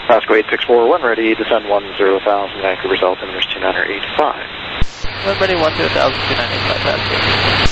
Pasco 8641, ready, descend 10,000, Vancouver South, inverse 2985. One ready, 10,000, 2985, Pasco.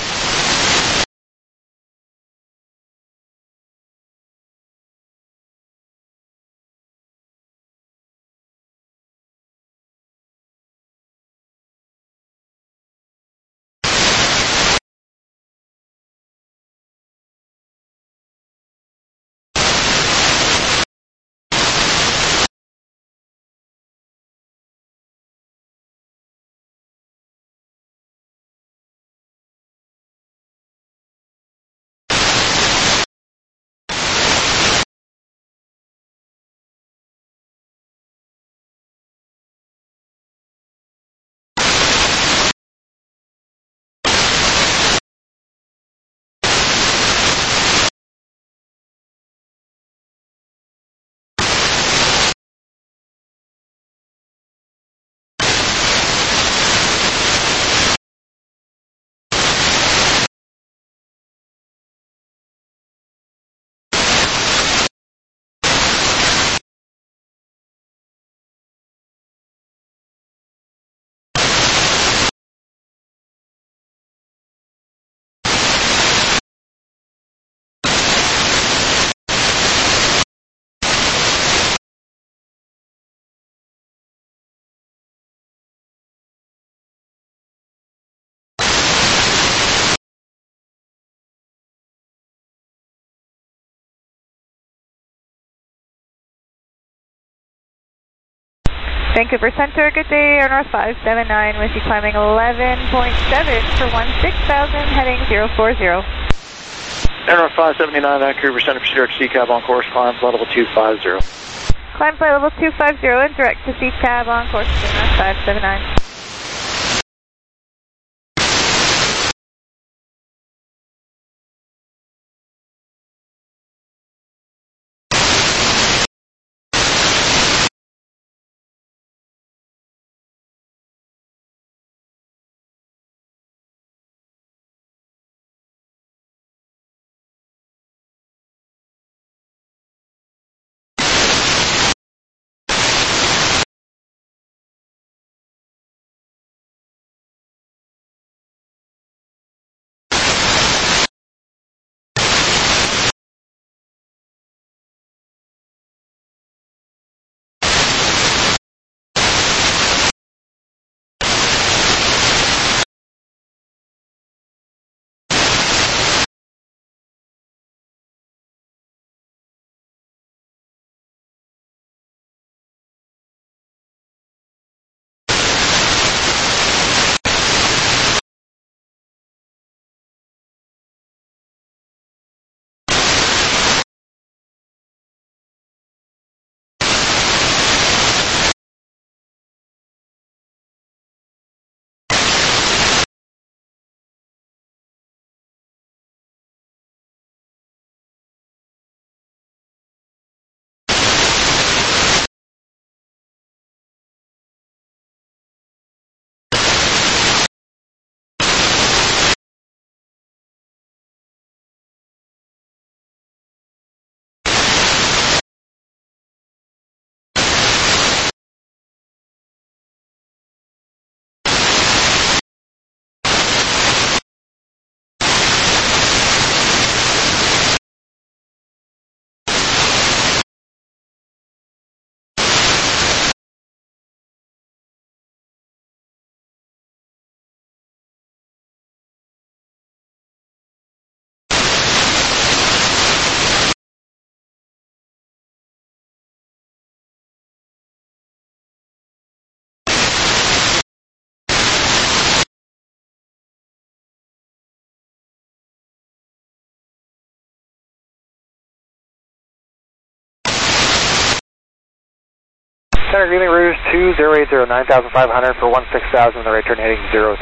Vancouver Center, good day, Air North 579 with you climbing 11.7 for 16,000, heading 040. Air North 579, Vancouver Center, proceed to CCAB on course, climb flight level 250. Climb flight level 250 and direct to CCAB on course to Air North 579. Center Greeling Rouge 2080, 9,500 for 16,000, the right turn heading 030.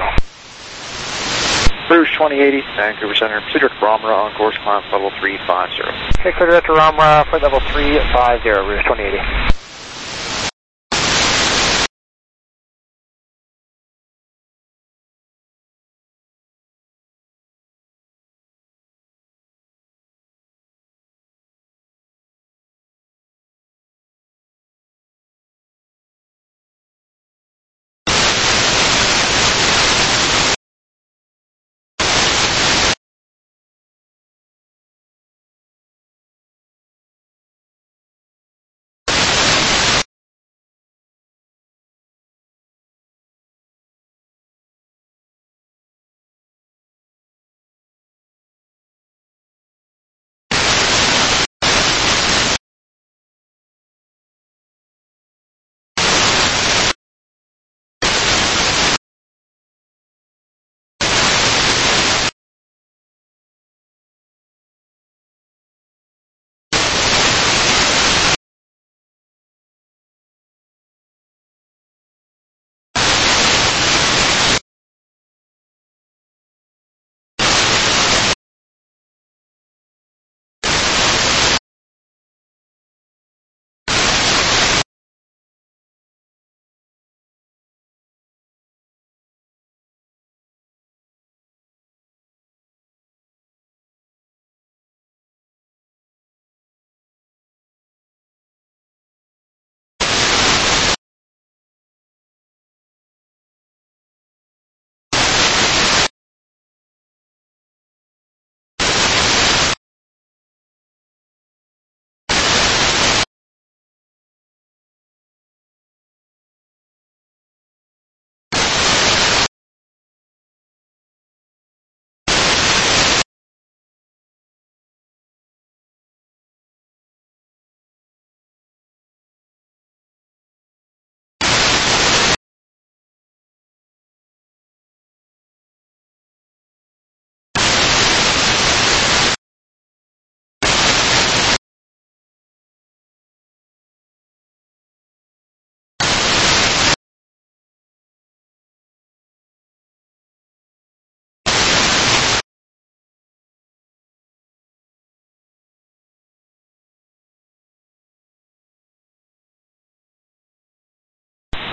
Rouge 2080, Vancouver Center, proceed to Ramra on course, climb flight level 350. Okay, clear direct to Ramra, flight level 350, Rouge 2080.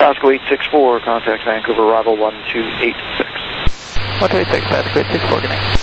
Pasco 864, contact Vancouver, arrival 1286. 126, Pasco 864, good night.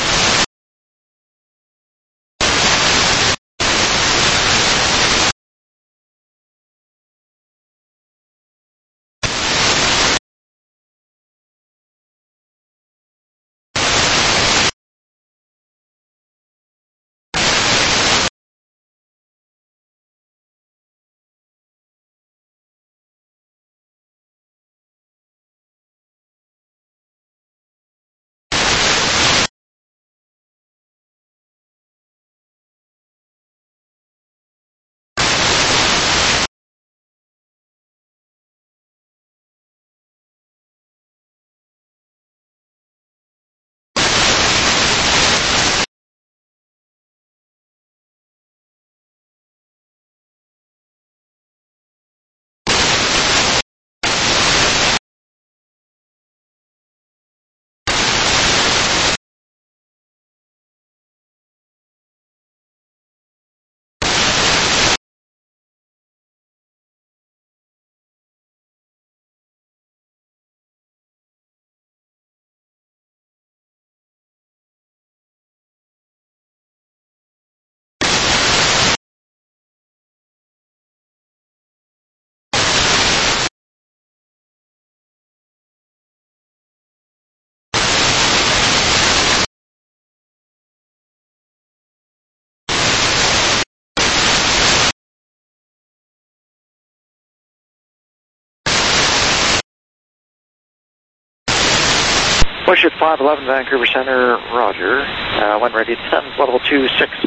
Bushit 511, Vancouver Center, roger. When ready to descend, level 260.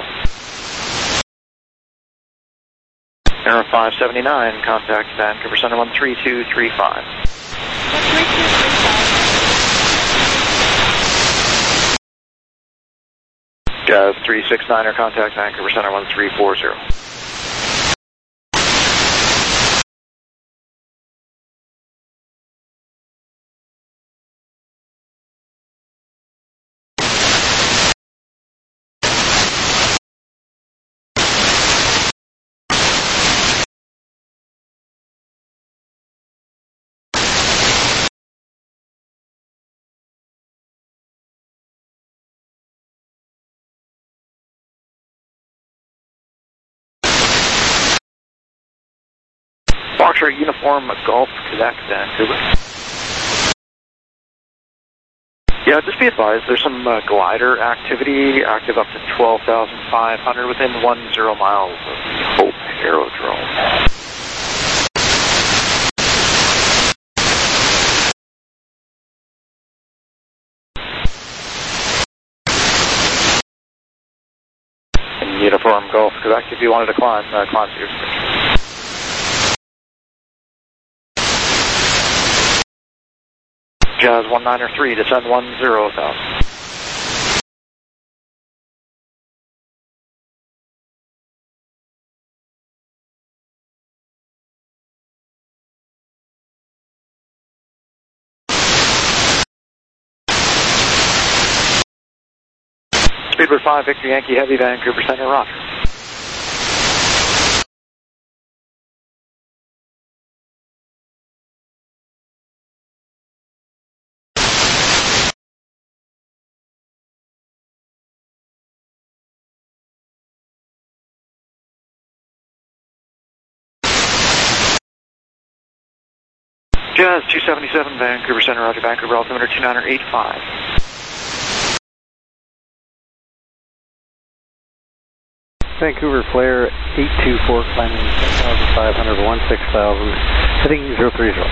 Air 579, contact Vancouver Center 13235. 13235. Jazz 369er, contact Vancouver Center 1340. Foxtrot Uniform Golf, Quebec, Vancouver. Yeah, just be advised, there's some glider activity, active up to 12,500 within 10 miles of Hope Aerodrome. Uniform Golf, Quebec, if you wanted to climb to your station. Jazz 193, descend 10,000. Speedbird 5, Victor Yankee Heavy, Vancouver Center, roger. Jazz 277, Vancouver Center, roger, Vancouver altimeter 2985. Vancouver Flare 824, climbing 10,500 to 16,000, heading 030.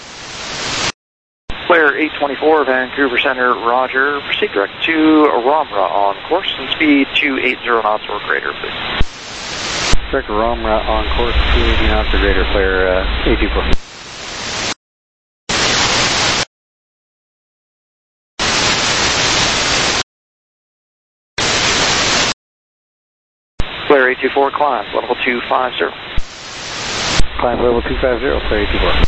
Flare 824, Vancouver Center, roger. Proceed direct to Romra on course and speed 280 knots or greater, please. Direct to Romra on course, 280 knots or greater, Flare 824. Flare 824, climb, level 250. Climb level 250, Flare 824.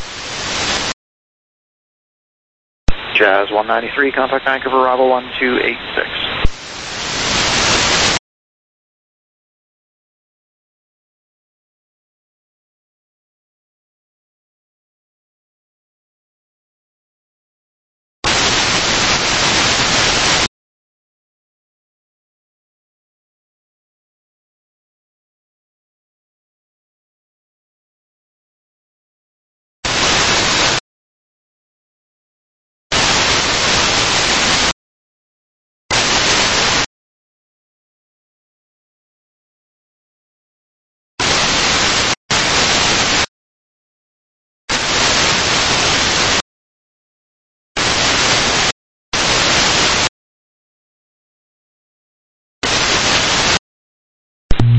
Jazz 193, contact Vancouver, arrival 1286.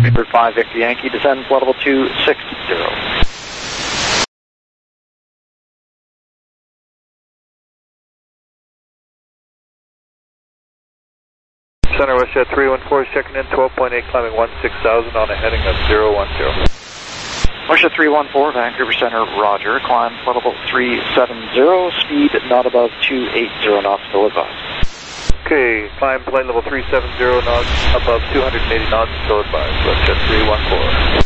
Speedbird 5 Victor Yankee, descend flight level 260. Center WestJet 314 checking in, 12.8 climbing 16,000 on a heading of 010. WestJet 314, Vancouver Center, roger. Climb flight level 370, speed not above 280 knots, still advised. Okay, climb flight level 370 knots, above 280 knots, still advised. WestJet 314.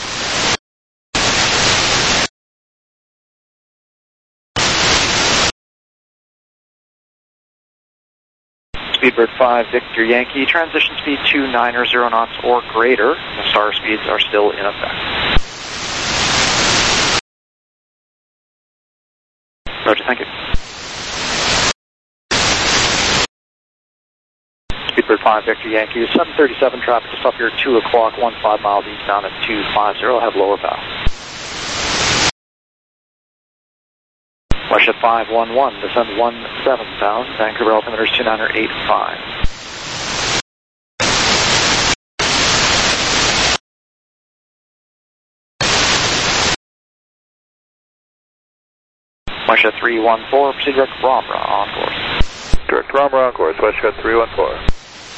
Speedbird 5 Victor Yankee, transition speed 290 knots or greater. The star speeds are still in effect. Roger, thank you. Speedbird 5 Victor Yankee, 737 traffic to stop here at 2 o'clock, 15 miles eastbound at 250, have lower bow. WestJet 511, descend 17,000, Vancouver altimeter is 2985. WestJet 314, proceed direct Ramra on course. Direct Ramra on course, WestJet 314.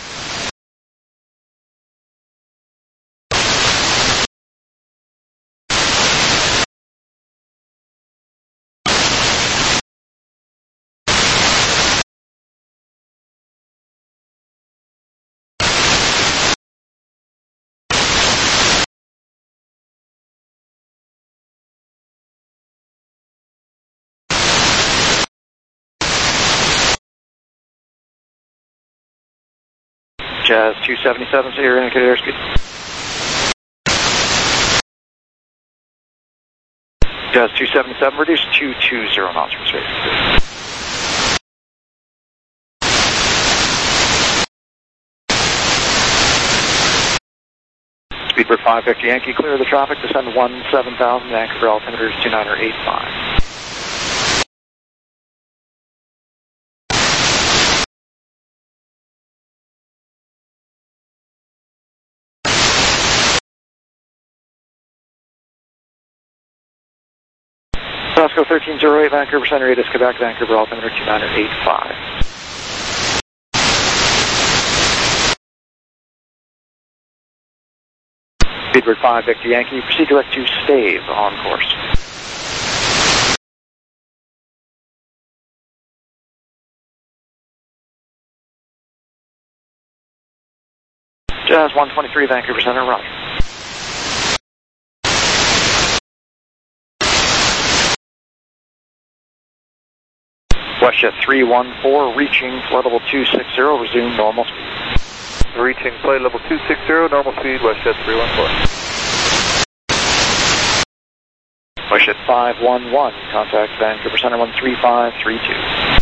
Jazz 277, so your indicated airspeed. Jazz 277, reduce 220 knots from space. Speedbird 5 Victor Yankee, clear the traffic, descend 17,000, Vancouver altimeter is 2985. Osco 1308, Vancouver Center, radius Quebec, Vancouver altimeter 2985. Speedbird 5 Victor Yankee, proceed direct to Stave on course. Jazz 123, Vancouver Center, roger. WestJet 314, reaching flight level 260, resume normal speed. Reaching flight level 260, normal speed, WestJet 314. WestJet 511, contact Vancouver Center 13532.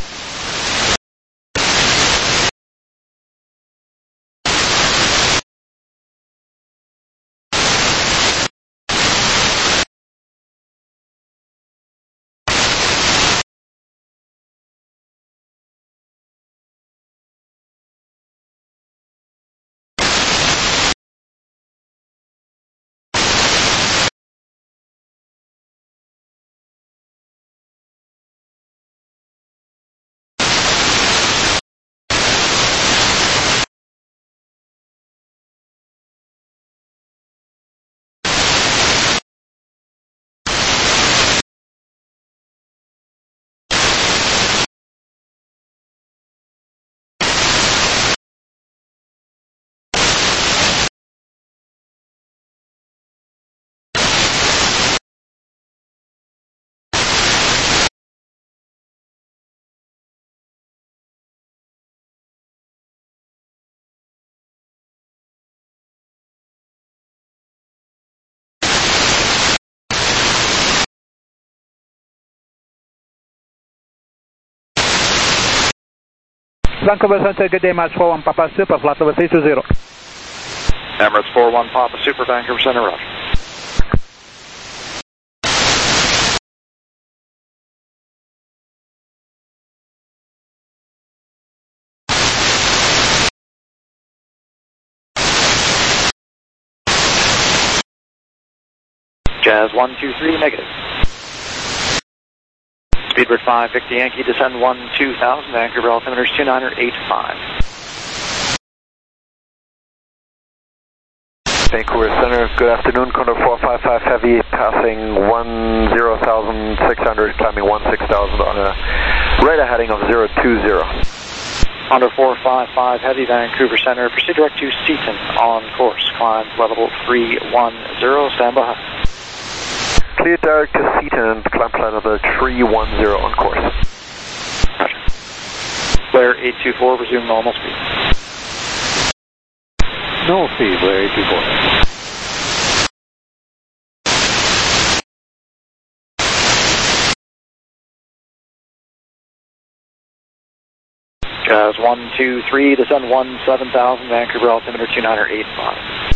Vancouver Center, good day, March 41 Papa Super, flight level 320. Emirates 41 Papa Super, Vancouver Center, roger. Jazz 123, negative. Speedbird 5, Victor Yankee, descend 12,000, Vancouver altimeter is 2985. Vancouver Center, good afternoon, Condor 455 Heavy, passing 10,600, climbing 16,000 on a radar heading of 020. Condor 455 Heavy, Vancouver Center, proceed direct to Seaton on course, climb level 310, stand by. Clear direct to Seaton and climb flight level 310 on course. Roger. Blair 824, resume normal speed. Normal speed, Blair 824. Jazz 123, descend 17,000, Vancouver altimeter 2985.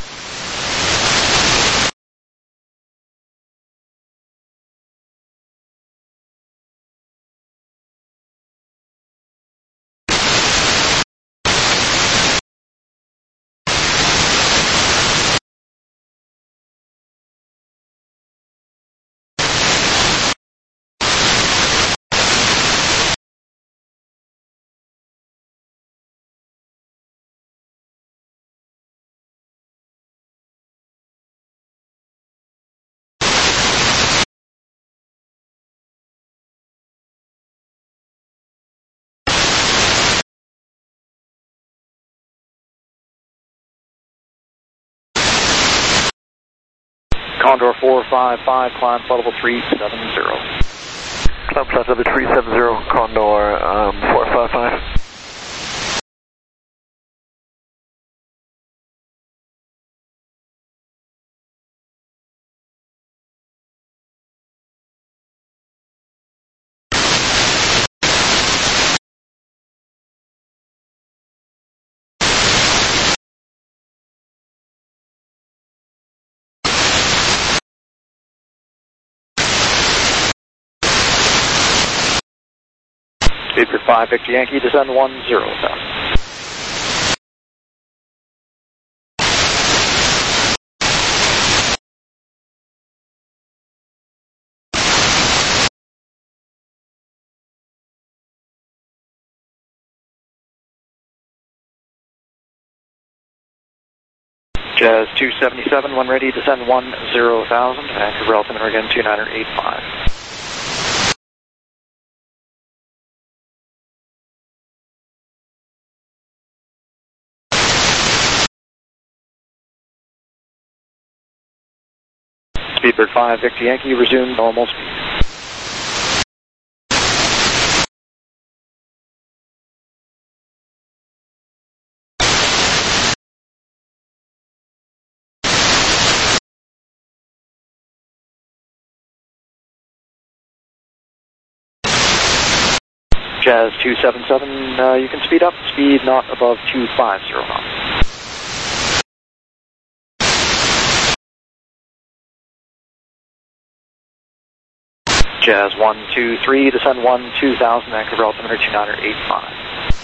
Condor 455, climb flight level 370. Climb flight level 370, Condor 455. Speedbird 5, Victor Yankee, descend 10,000. Jazz 277, when ready, descend 10,000, Vancouver altimeter again 2985. Speedbird 5, Victor Yankee, resume normal speed. Jazz 277, you can speed up, speed not above 250 knots. Jazz 123, descend 12,000, Vancouver altimeter 2985.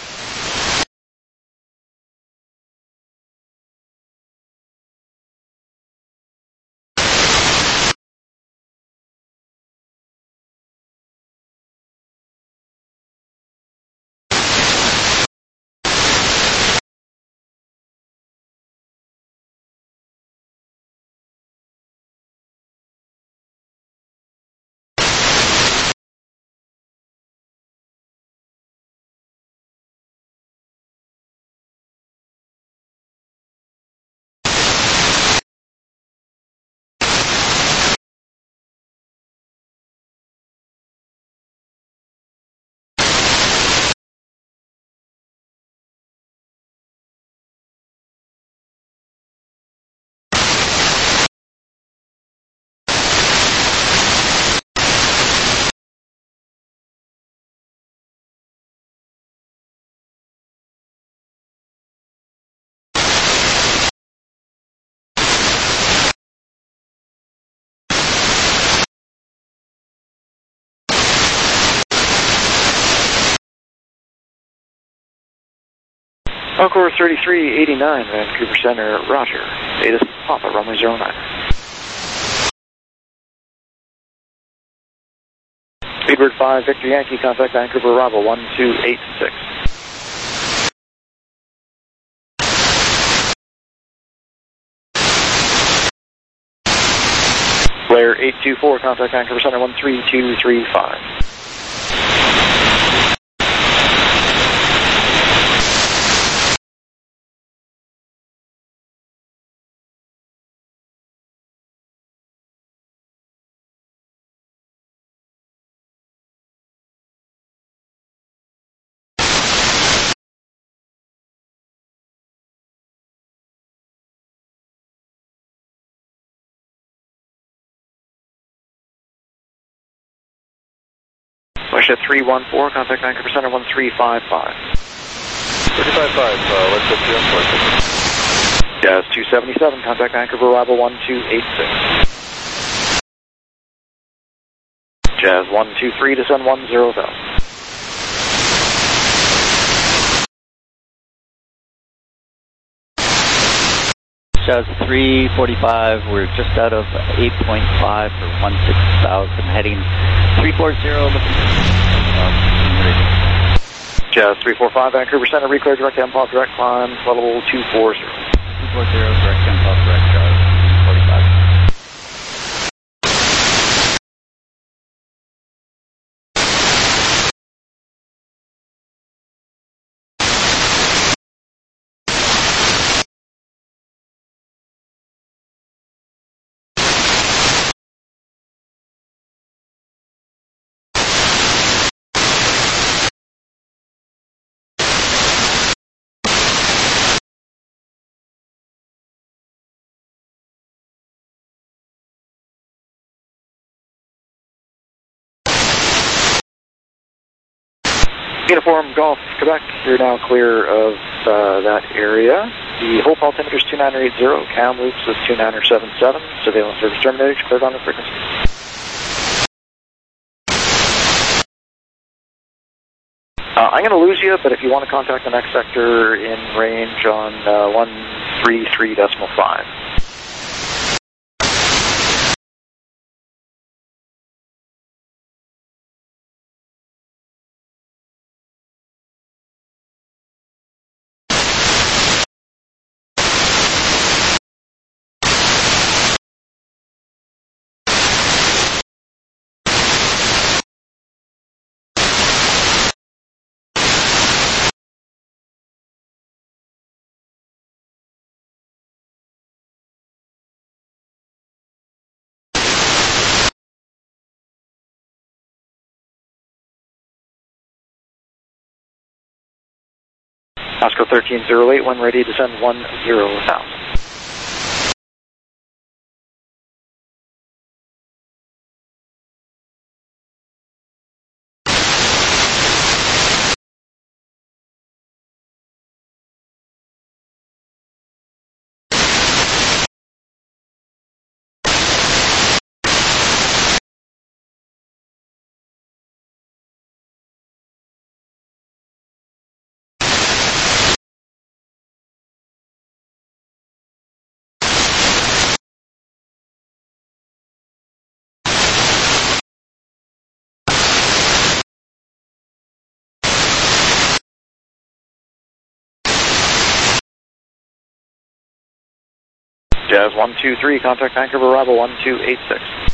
Encore 3389, Vancouver Center, Roger. Status Papa, runway 09. Speedbird 5, Victor Yankee, contact Vancouver, Bravo 1286. Blair 824, contact Vancouver Center 13235. Westjet 314, contact Vancouver Center 1355. 355, Westjet 314. Jazz 277, contact Vancouver, Bravo 1286. Jazz 123, descend 10,000. Jazz 345, we're just out of 8.5 for 16,000, heading 340, looking Jazz 345, Vancouver Center, reclear direct MPOP, direct climb, level 240. 240, direct MPOP, direct Jazz 345. Uniform Golf, Quebec, you're now clear of that area. The hold altimeter is 2980, cam loops is 2977, surveillance service terminated, cleared on the frequency. I'm going to lose you, but if you want to contact the next sector in range on 133.5. Oscar 1308, when ready, descend 10,000. Jazz 123, contact Vancouver, Bravo 1286.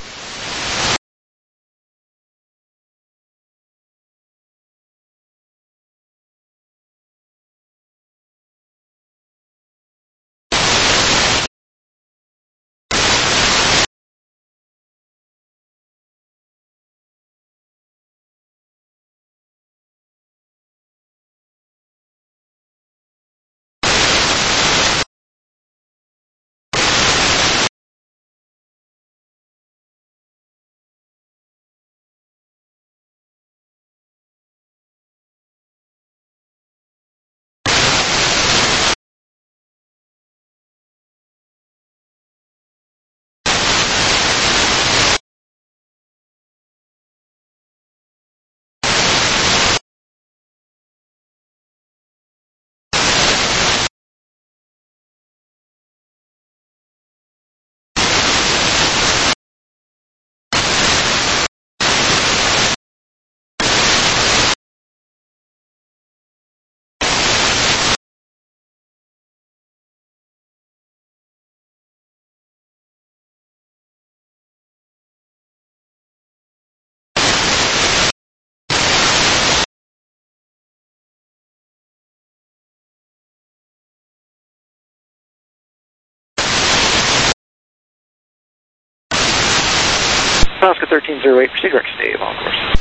Alaska 1308, proceed direct to Dave, on course.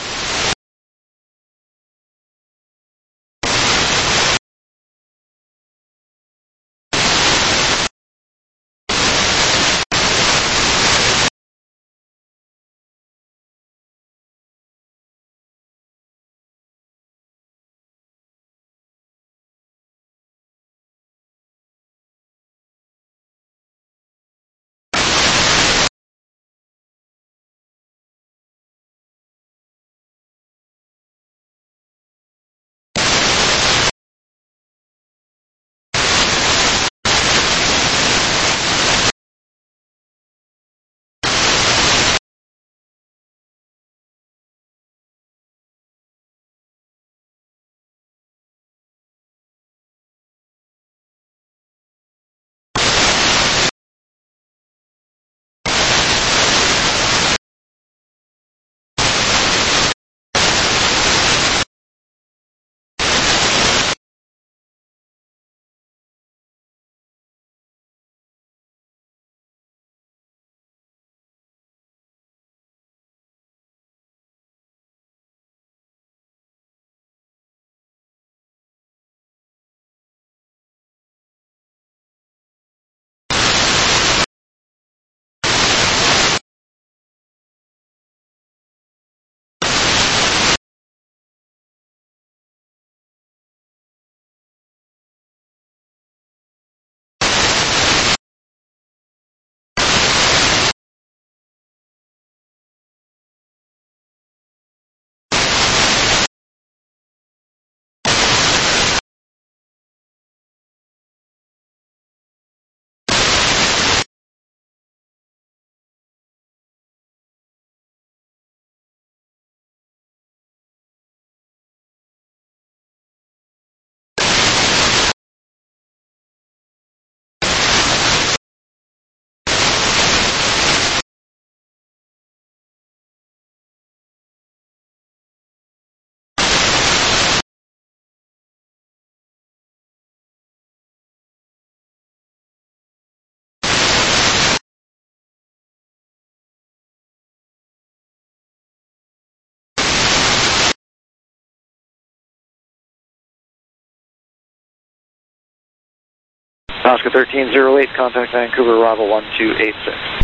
Alaska 1308, contact Vancouver, arrival 1286.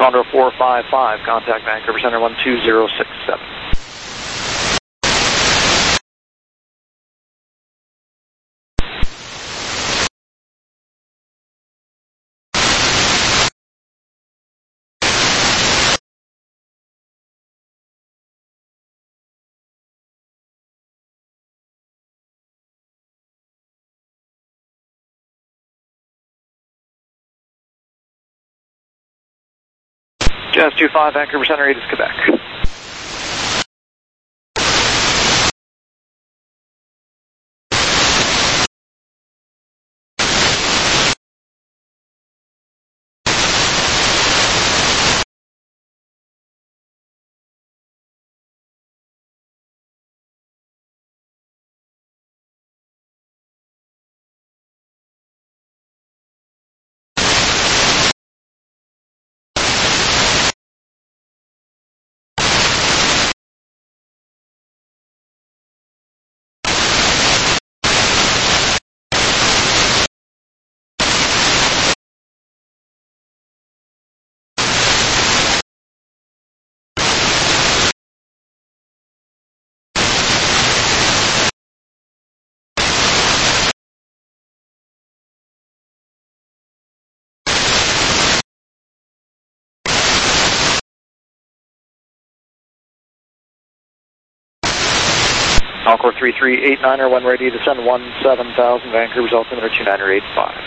Condor 455, contact Vancouver Center 12067. Jazz 25, Vancouver Center 8 is Quebec. Encore 3389er, 1 ready to send 17,000, Vancouver's altimeter 2985.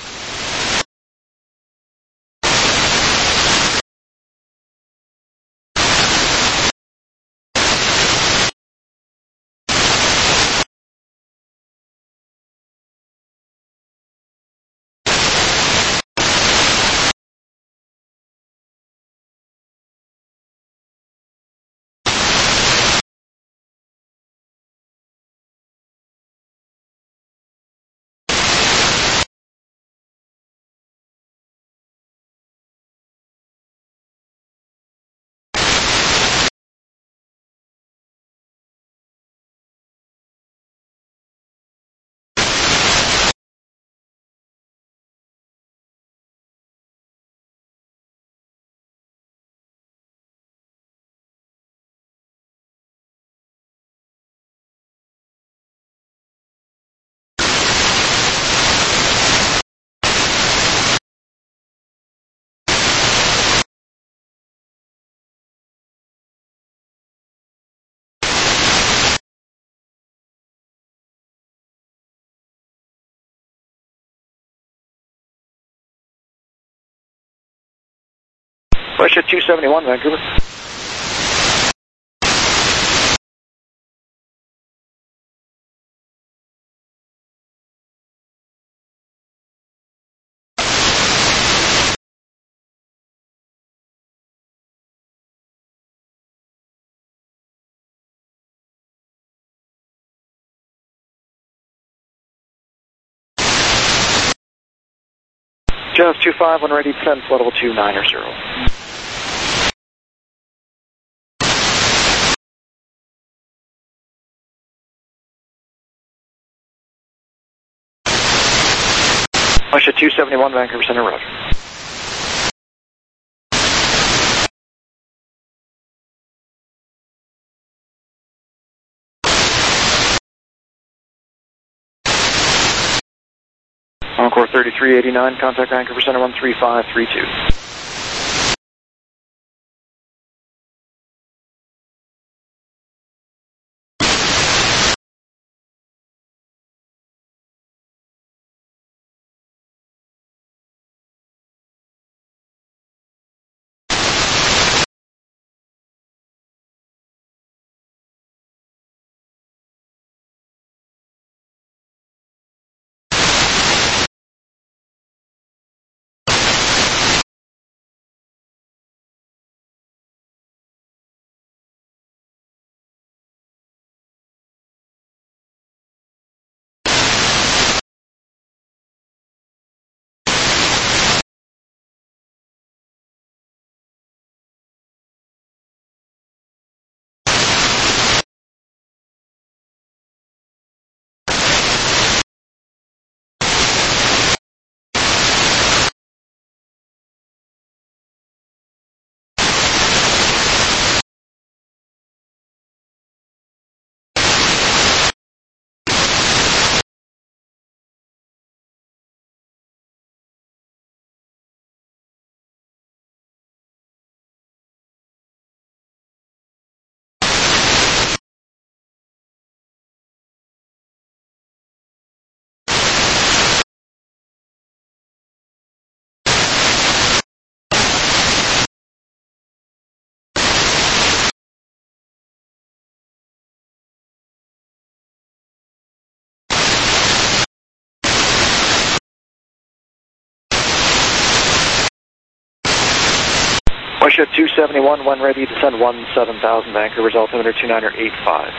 Russia 271, Vancouver. Jazz 25, 1 ready to send, flight level 290. Russia 271, Vancouver Center, roger. Encore 3389, contact Vancouver Center 13532. Shift 271, when ready, descend 17,000, Vancouver's altimeter 29er85.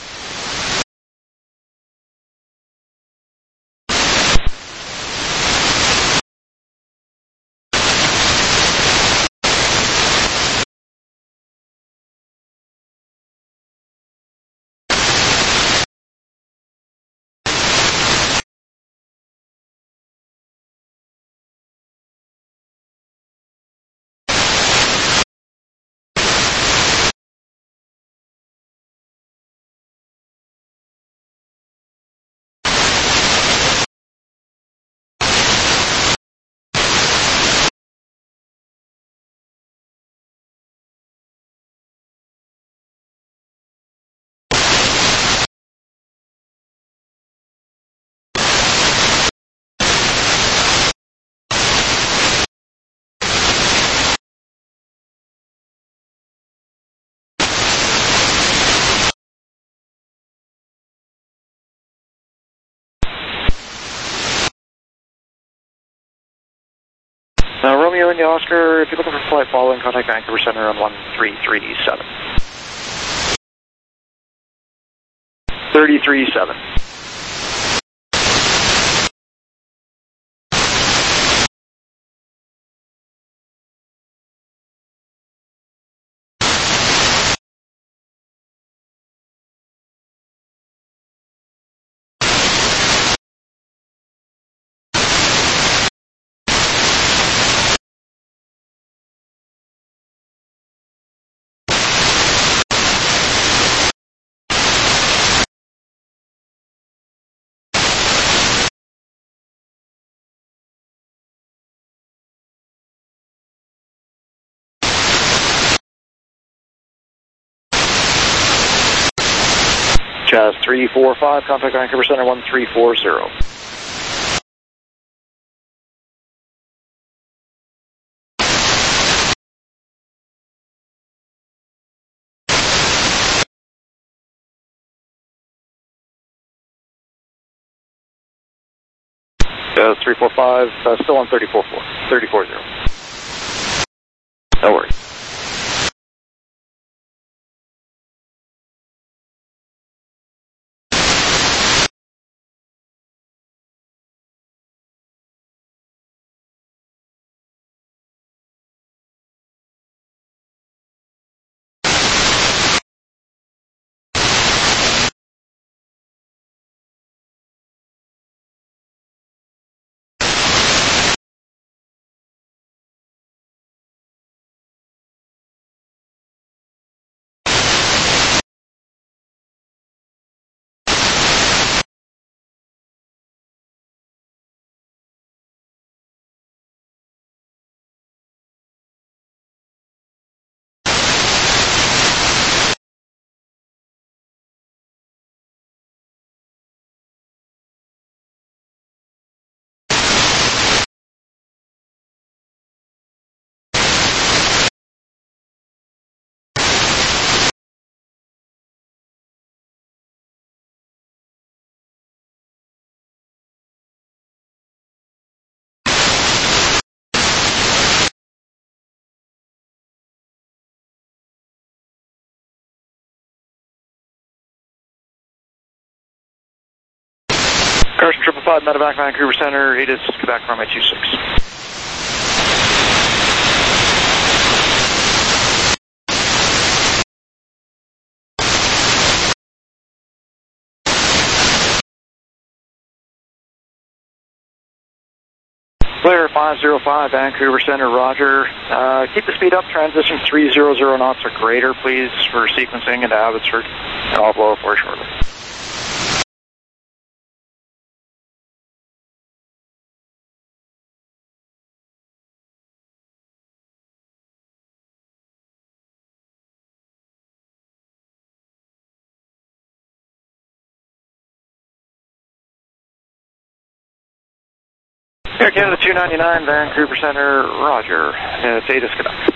Romeo and Oscar, if you're looking for flight following, contact Vancouver Center on 1337. 337. Jazz 345, contact Vancouver Center 1340. Jazz 345, still on 340. No worries. Carson 555, Medevac, Vancouver Center, ATIS, Quebec, runway 26. Clear 505, Vancouver Center, roger. Keep the speed up, transition 300 knots or greater, please, for sequencing into Abbotsford, and I'll blow up for shortly. Air Canada 299, Vancouver Center, roger. It's ATIS, Quebec.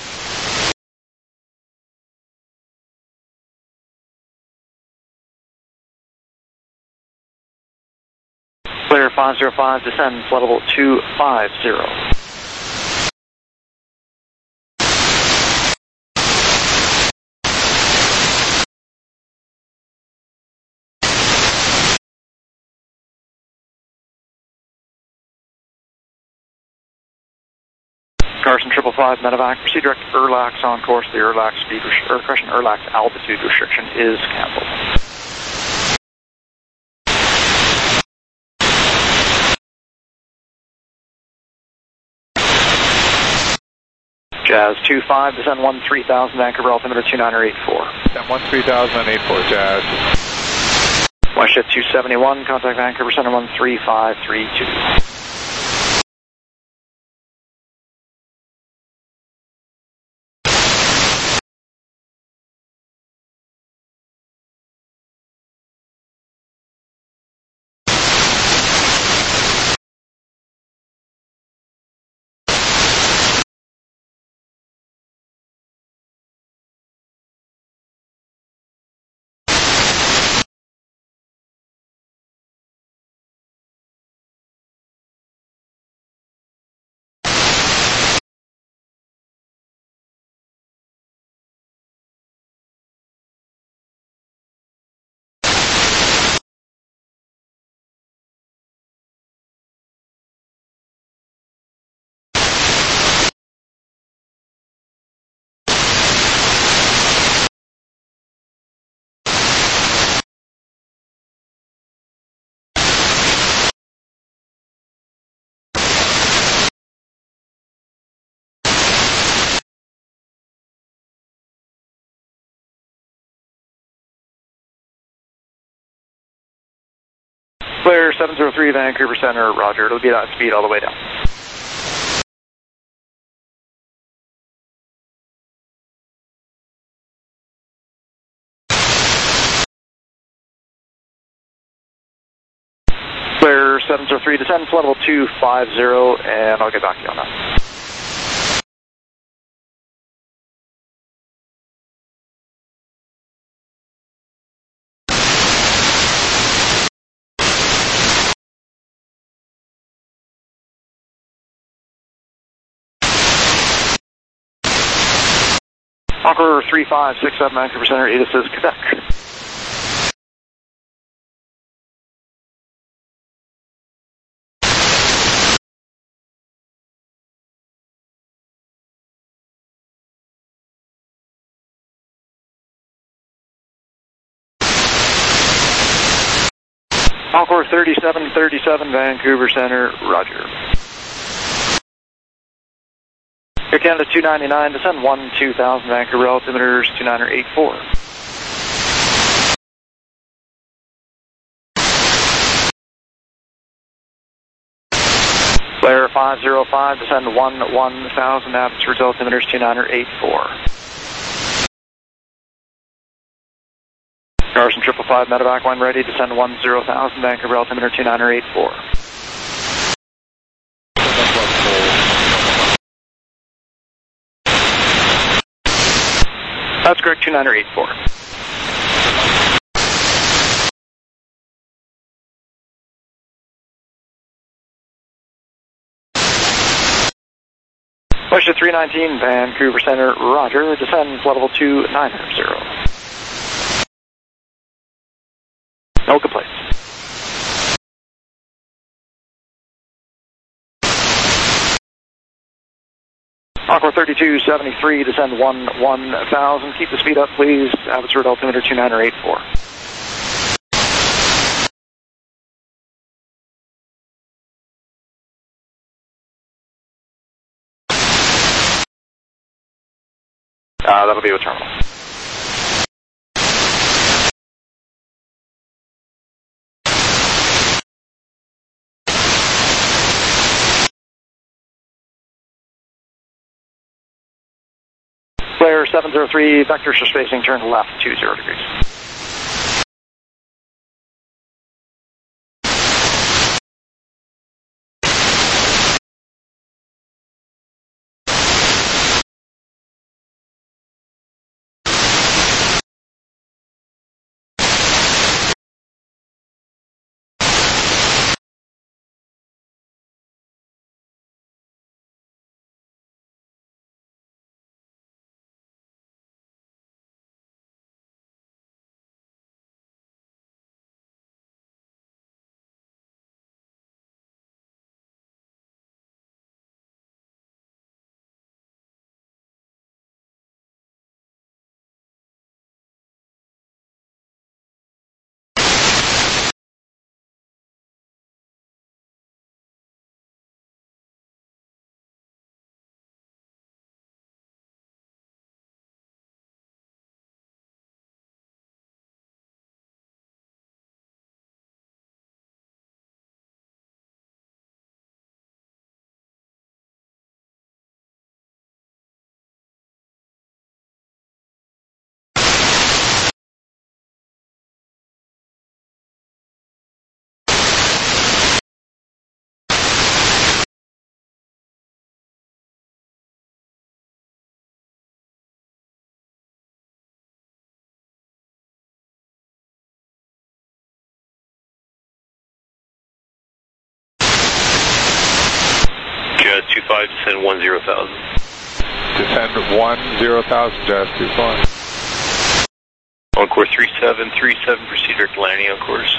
Clear 505, descend flight level 250. Carson 555 medevac, proceed direct to Erlax on course. The Erlax Erlax altitude restriction is canceled. Jazz 25, descend 13,000, Vancouver altimeter 2984. Descend 13,084, Jazz. West shift 271, contact Vancouver Center 13532. Flare 703 Vancouver Center, roger. It'll be that speed all the way down. Flare 703, descend to level 250, and I'll get back to you on that. Conqueror 3567 Vancouver Center, ATIS is Quebec. Conqueror 3737 Vancouver Center, roger. Air Canada 299, descend 12,000 Vancouver, altimeters 2984. Flare 505, descend 11,000, altitudes altimeters 2984. Carson 555 medevac when ready, descend 10,000, Vancouver, altimeter 2984. That's correct, 2984. West 319, Vancouver Center, roger. Descend level 290. No complaints. Aqua 3273, descend 11,000. Keep the speed up, please. Altitude altimeter 2984. That'll be a terminal. Flare 703, vectors for spacing, turn left 20 degrees. 5, descend 10,000. Descend 10,000, Jazz 24. On course 3737, proceed direct landing on course.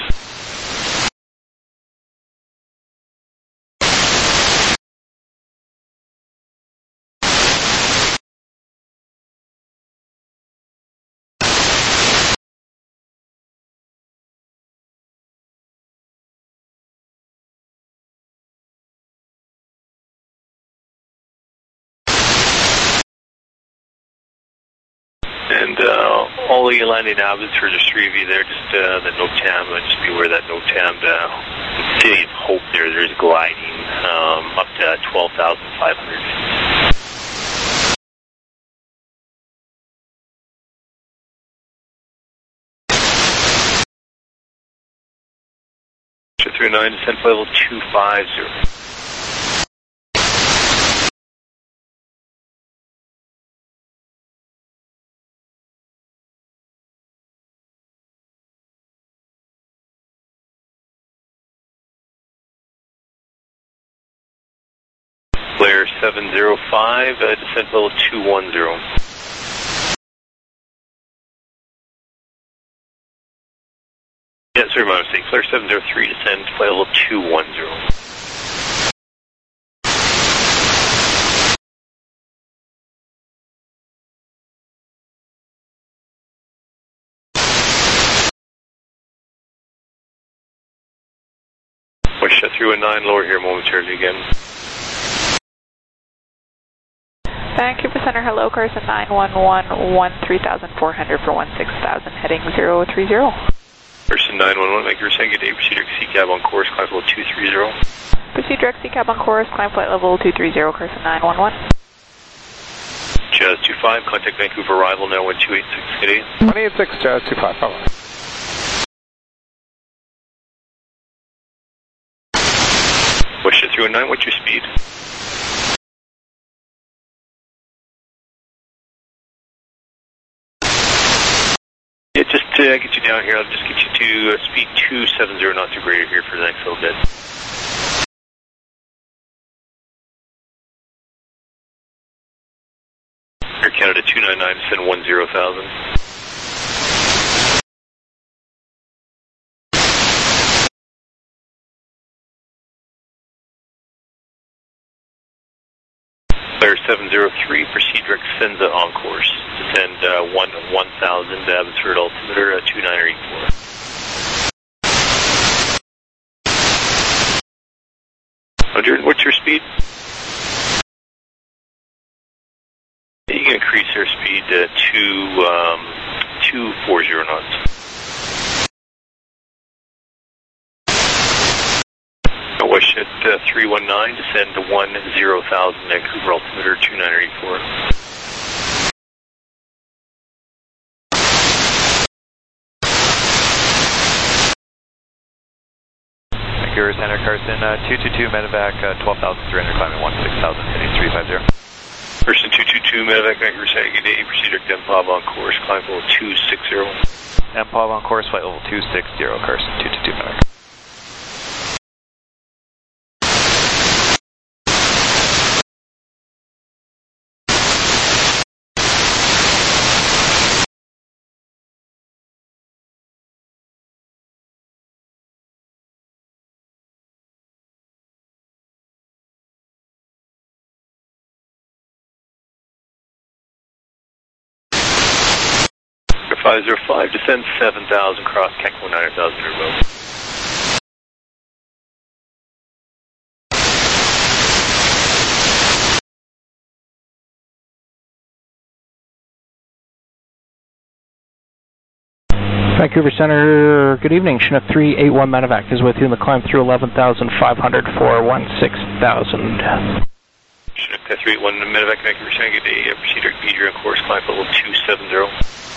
And all the landing habits for just 3 of you there, just the NOTAM, just be aware that NOTAM, City of Hope there's gliding up to 12,500. 39, descent flight level 250. Flare 705, descent level 210. Yeah, sorry, my mistake. Flare 703, descend flight level 210. Wish 319, lower here momentarily again. Vancouver Center, hello, Carson 911, 13,400 for 16,000, heading 030. Carson 911, Vancouver Center, good day, proceed direct CCAB on course, climb level 230. Proceed direct CCAB on course, climb flight level 230, Carson 911. Jazz 25, contact Vancouver arrival now 1286, good day. 186, Jazz 25, bye-bye. Wish 319, what's your speed? Yeah, just to get you down here, I'll just get you to speed 270 knots or greater here for the next little bit. Air Canada 299, descend 10,000. Flare 703, proceed direct Senza on course. Descend 1,000, atmosphere altimeter 2984. What's your speed? You can increase your speed to 240 knots. Wish at 319, descend to 10,000, Vancouver altimeter 2984. Vancouver Center, Carson 222, medevac 12,300, climbing 16,000, heading 350. Person 222, medevac, Vancouver Center, good day, proceed direct MPOV on course, climb level 260. MPOV on course, flight level 260, Carson 222, medevac. Air 505, descend 7,000, cross Kekmo 9,000 meter road. Vancouver Center, good evening. Chinook 381 medevac is with you in the climb through 11,500 for 16,000. Chinook 381 medevac, Vancouver Center, good day, proceed direct Vidri on course, climb level 270.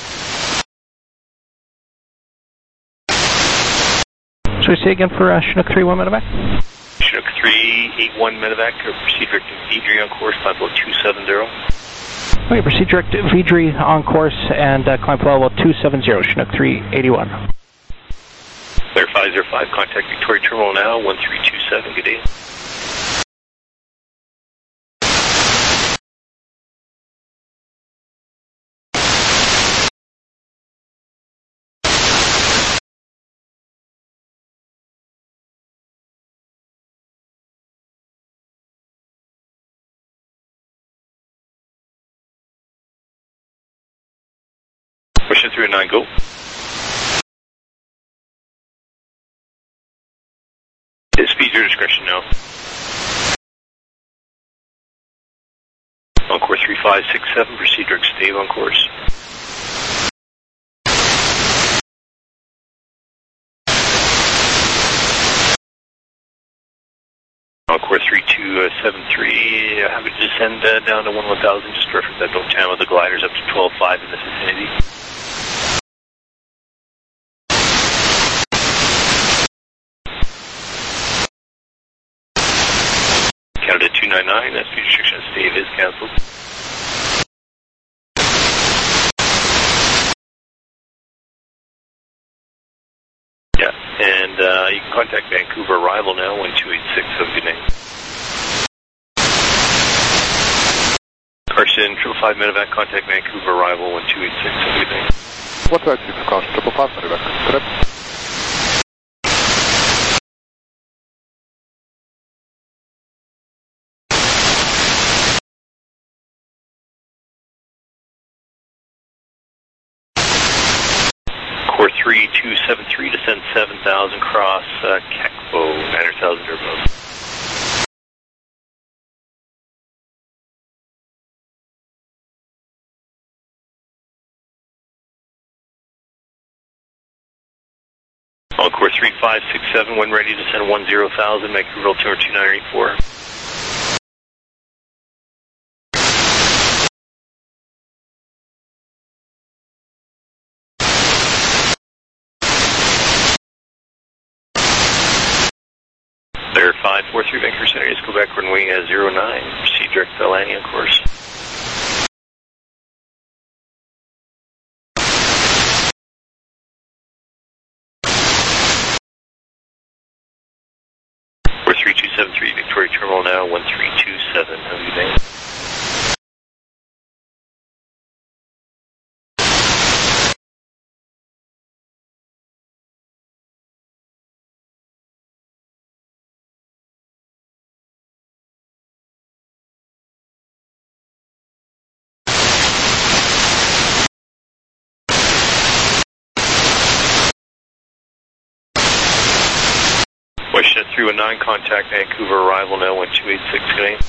So we say again for Chinook 31 medevac? Chinook 381 medevac, proceed direct Vidri on course, climb level 270. Okay, proceed direct Vidri on course and climb level 270, Chinook 381. Flare 505, contact Victoria Terminal now, 1327, good day. Question 309, go. Speed your discretion now. Encore 3567, proceed direct stave on course. Encore 3273, have it descend down to 1000, just reference that NOTAM with the gliders up to 12.5 in this vicinity. Counted at 299, that speed restriction stave is cancelled. Yeah, and you can contact Vancouver arrival now, 1286, have a good night. Carson, 555 medevac, contact Vancouver arrival, 1286, have a good night. What's that, Chief Carson, 555 medevac, correct? Core 3273, descend 7000, cross Kekbo, 900,000 or above. Core 3567, when ready to descend 10,000, Vancouver altimeter 2984. There 543 Vancouver Center, is Quebec runway 09, proceed direct to landing on course. Core 3273 Victoria Terminal now, 1327, have a good day. Question 319, contact Vancouver arrival now, 1286, good night.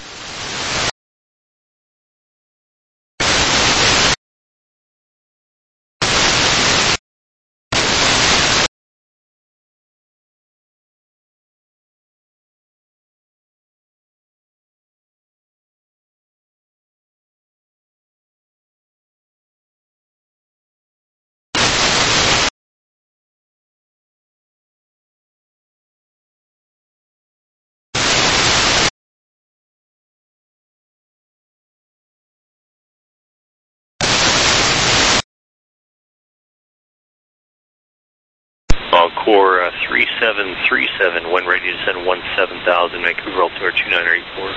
Core 3737, when ready to send 17,000, Vancouver altimeter 2984.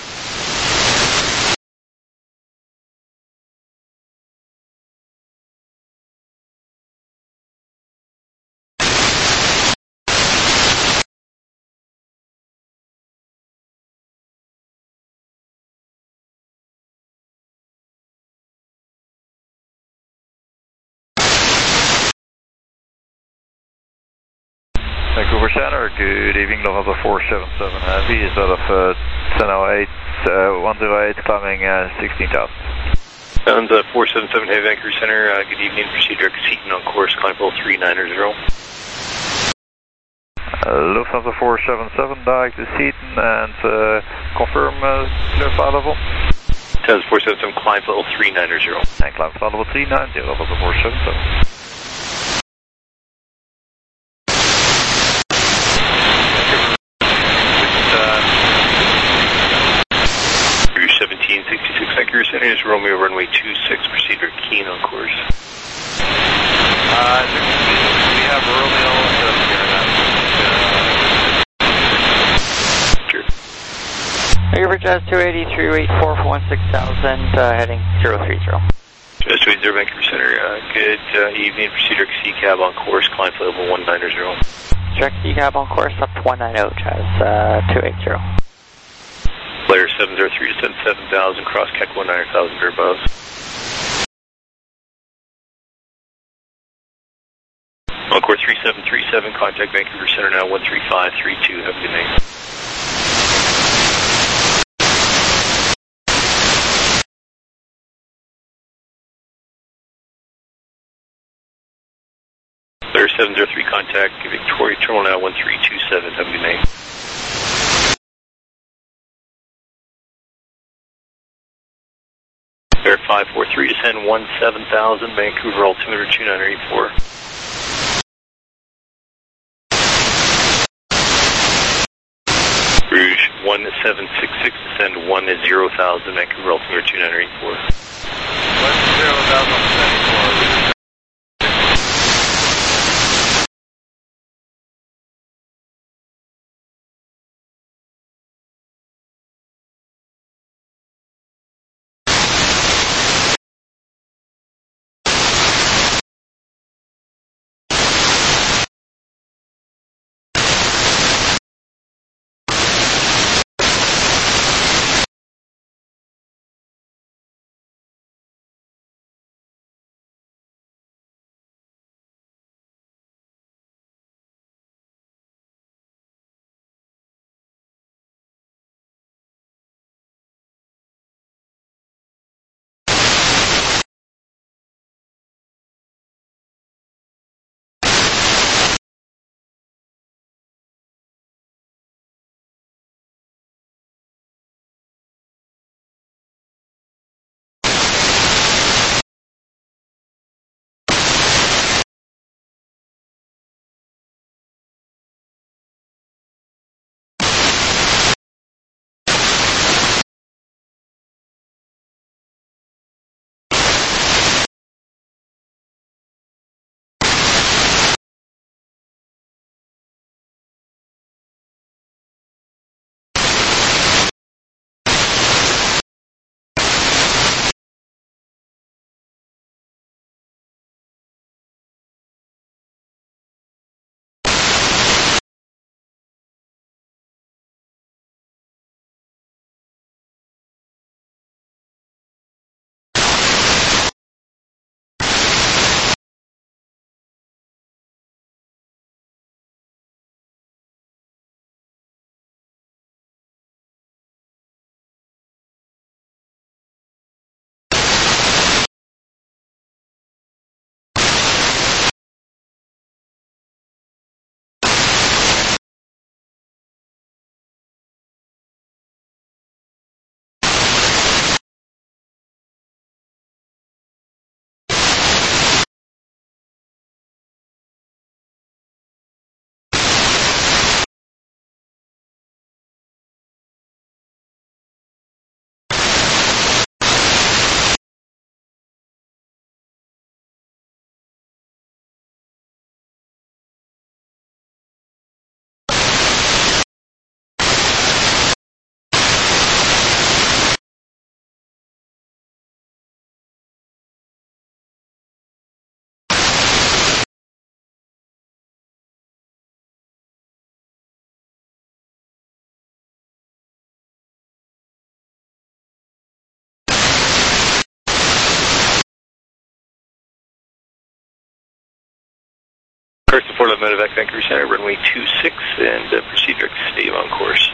Vancouver Center, good evening, Lufthansa 477 Heavy, is out of 1008, 108, climbing 16,000. Lufthansa 477 Heavy, Vancouver Center, good evening, proceed direct Seaton on course, climb level 390. Lufthansa 477, direct to Seaton, and confirm clear flight level. Lufthansa 477, climb level 390. And climb flight level 390, Lufthansa 477. Center is Romeo runway 26, proceed direct Keene on course. We have Romeo Sure. Vancouver Jazz 280, 384 for 16,000, heading 030. Jazz 280 Vancouver Center, good evening, proceed direct C-Cab on course, climb flight level 190. Direct C-Cab on course up to 190, Jazz 280. Player 703 descend 7,000, cross Kekwo 900,000 or above. Encore 3737, contact Vancouver Center now 13532. Have a good night. Clear 703, contact Victoria Terminal now 1327. Have a good night. Clear 543, descend 17,000, Vancouver altimeter 2984. Rouge 1766, descend 10,000, Vancouver altimeter 2984. 10,000. First support of Medevac Vancouver Center, runway 26, and proceed direct to stay on course.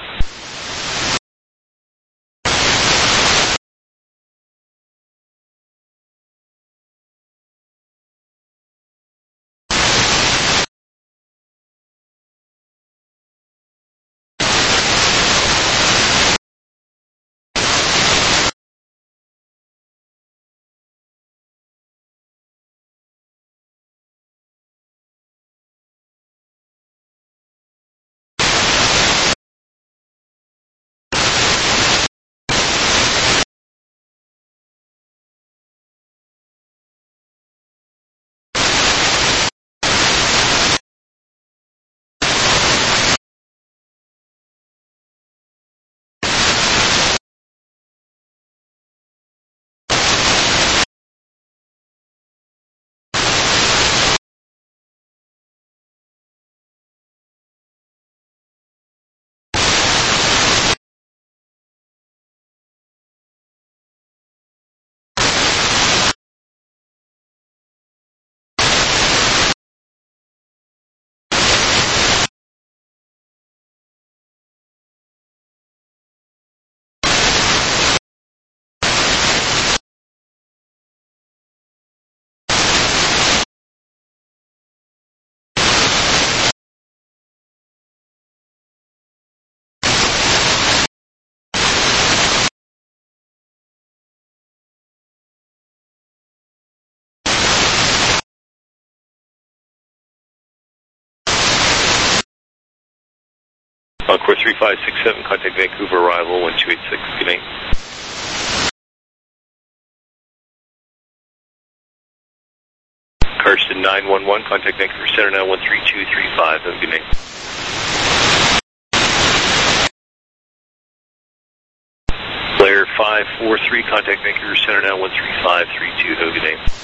Encore 3567, contact Vancouver arrival 1286. Good night. Carson 911, contact Vancouver Center now 13235. Have a good night. Blair 543, contact Vancouver Center now 13532. Have a good night.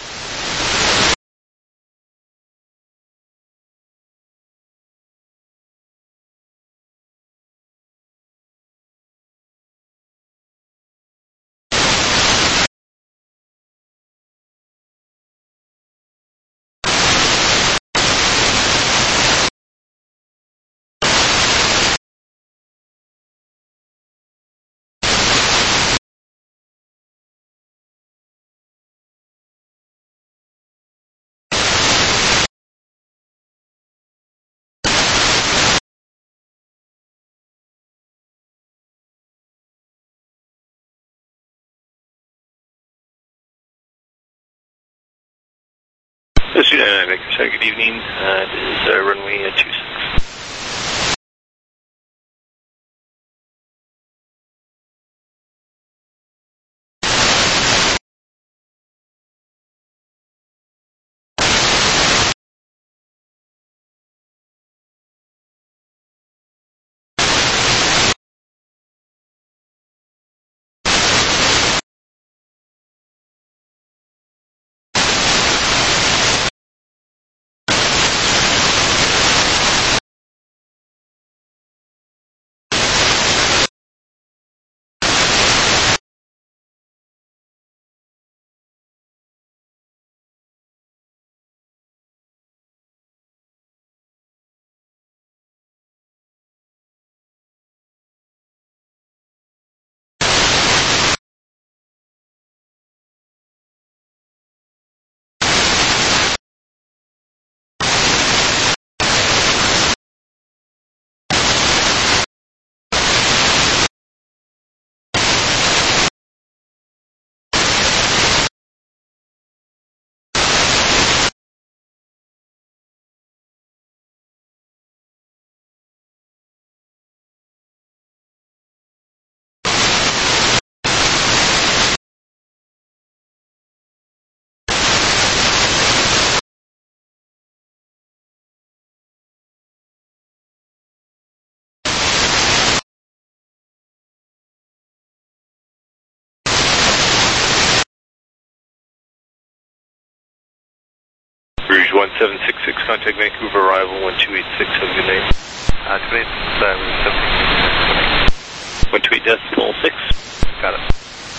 Good evening. It is runway 26. Rouge 1766, contact Vancouver arrival 1286. Have a good night. Activate Rouge 1766. 12.6. Got it.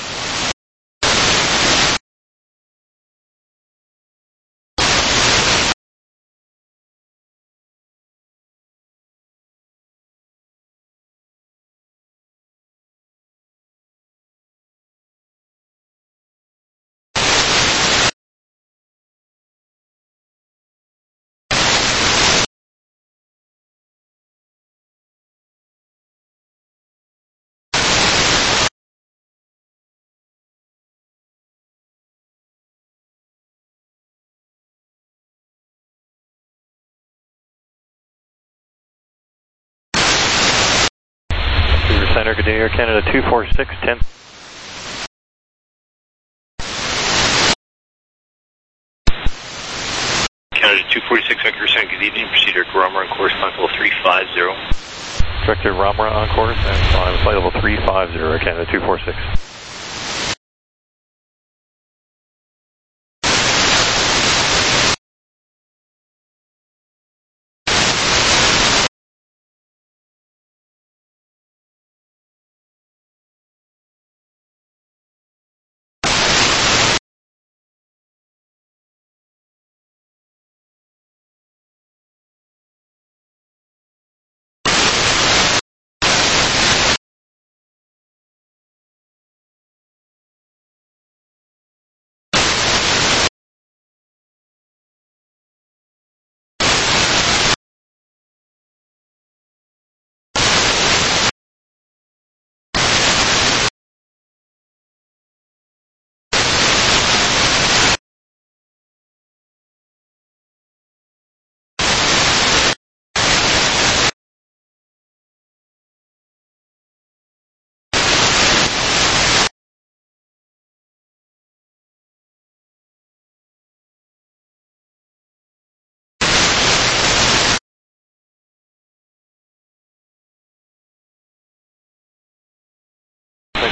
Center, good day, Air Canada 246, 10. Canada 246, Vancouver Center, good evening. Proceed to Ramra on course, flight level 350. Director Ramra on course, and flight level 350, Air Canada 246.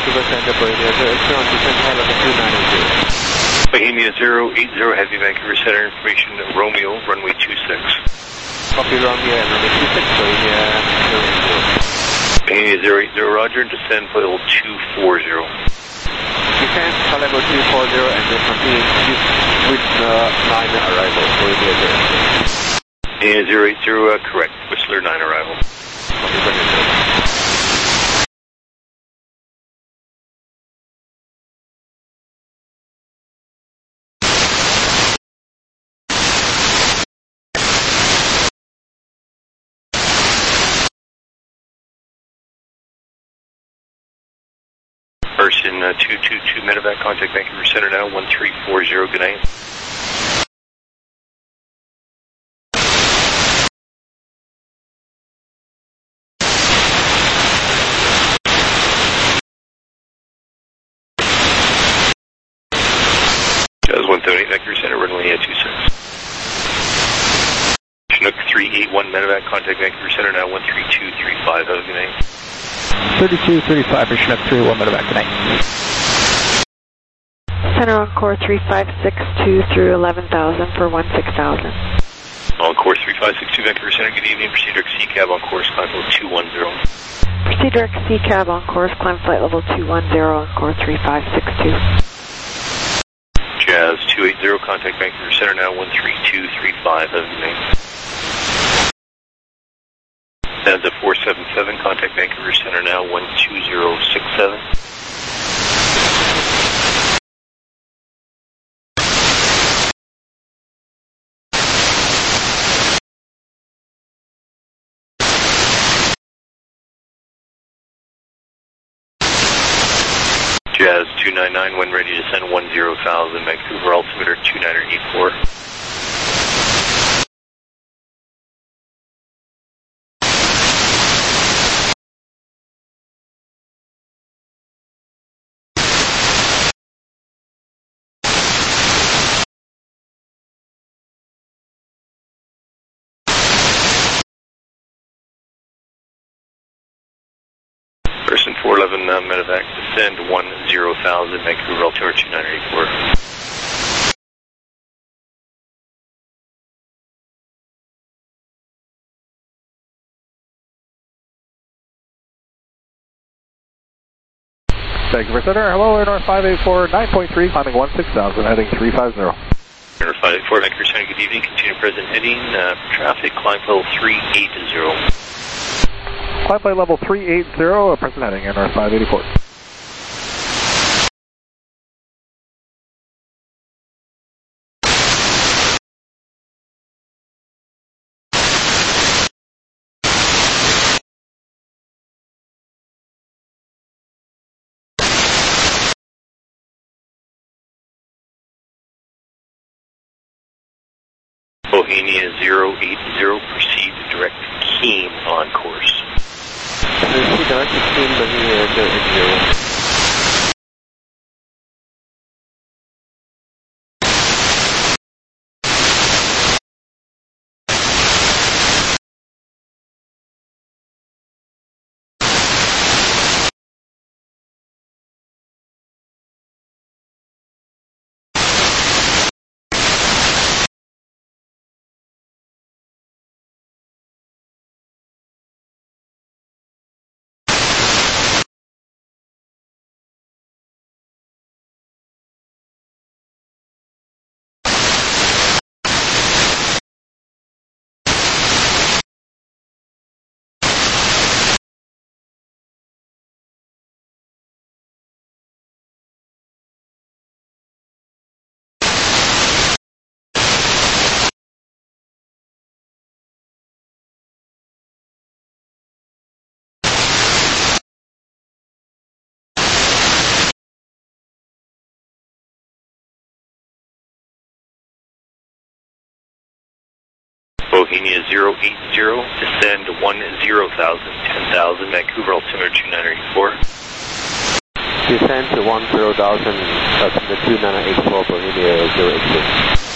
Vancouver Center, Bohemia 080, on descent high level 2980. Bohemia 080, Heavy Vancouver Center information, Romeo, runway 26. Copy Romeo and runway 26, Bohemia 080. Bohemia 080, roger, descend flight level 240. Descend flight level 240 and then continue with 9 arrival, Bohemia 080. Bohemia 080, correct, Whistler 9 arrival. Copy Bohemia 080. Person 222 medevac, contact Vancouver Center now, 1340, good night. Jazz 178, Vancouver Center, runway 26. Chinook 381 medevac, contact Vancouver Center now, 13235, have a good night. 3235 for Chinook 381 medevac, good night. Center on core 3562 through 11,000 for 16,000. On course 3562, Vancouver Center, good evening. Proceed direct C-cab on course, climb level 210. Proceed direct C-cab on course, climb flight level 210 on core 3562. Jazz 280, contact Vancouver Center now, 13235, have a good night. Stanza 477, contact Vancouver Center now, 12067. Jazz 299, when ready to send 10,000, Vancouver altimeter 2984. Person 411 medevac, descend 10,000, Vancouver altimeter 2984. Vancouver Center, hello, Air North 584, 9.3, climbing 16,000, heading 350. Air 584, Vancouver Center, good evening. Continue present heading, traffic, climb level 380. Climb flight level 380, present heading, Air North 584. Bohemia 080, proceed direct Keene on course. Proceed direct Keene, Bohemia 080. Bohemia 080, descend 10,000, 10,000, Vancouver altimeter 2984. Descend to 10,000, altimeter 2984, Bohemia 080.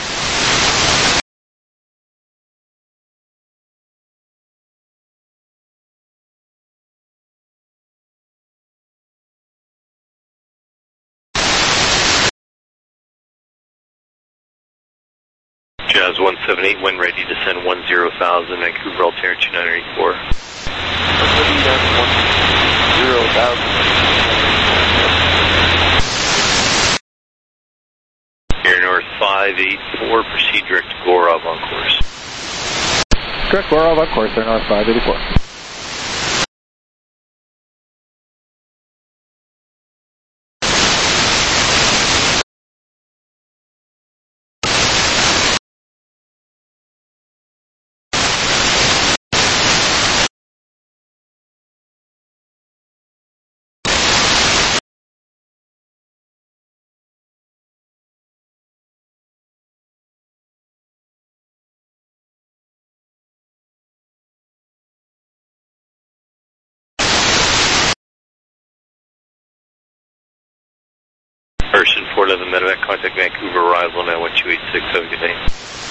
Jazz 178, when ready, descend 10,000, Vancouver Altimeter 2984. 10,000. Air North 584, proceed direct to Gorov on course. Correct, Gorov on course, Air North 584. Person 411 Medevac, contact Vancouver, arrival now 1286, have a good day.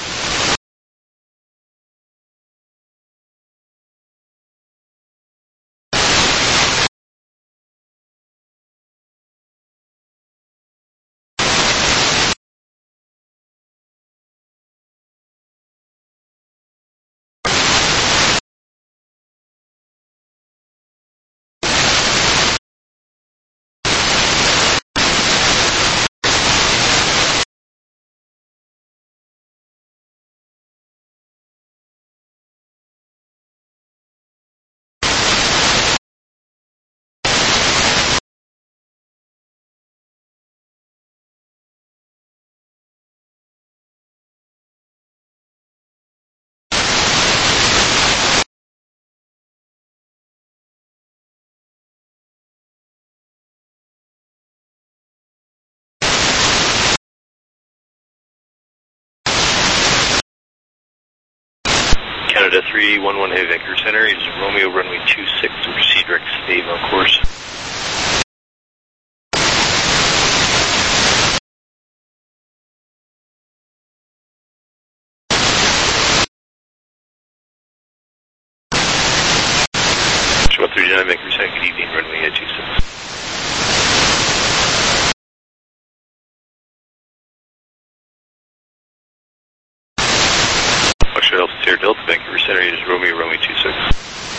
Canada 311 Heavy Vancouver Center, is Romeo runway 26 and proceed direct to Stave on course. Show 39 Vancouver Center, good evening, runway 26. Foxtrot Alpha Sierra Delta, Vancouver Center, is Romeo runway 26.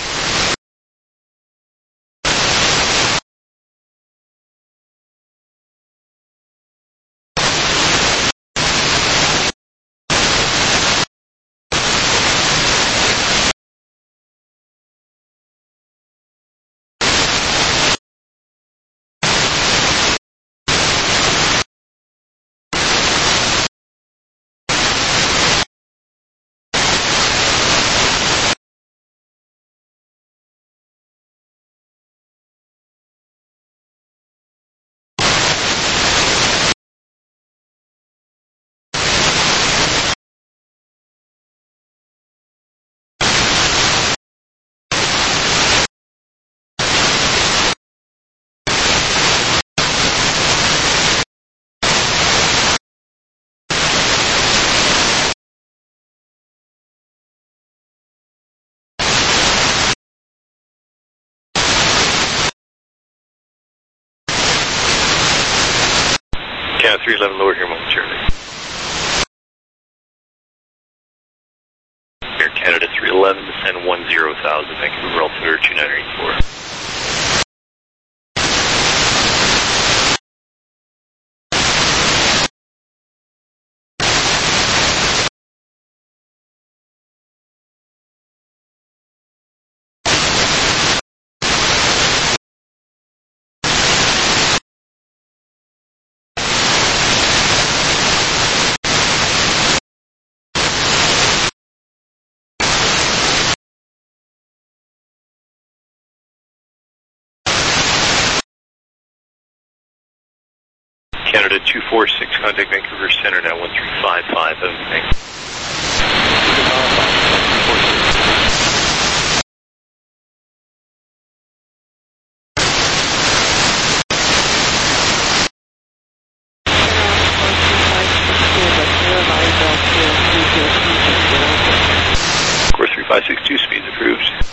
Canada 311 lower here momentarily. Air Canada 311, descend 10,000, Vancouver Altimeter 2984. Canada 246, contact Vancouver Center now 1355, have a good day. Course 3562, speeds approved.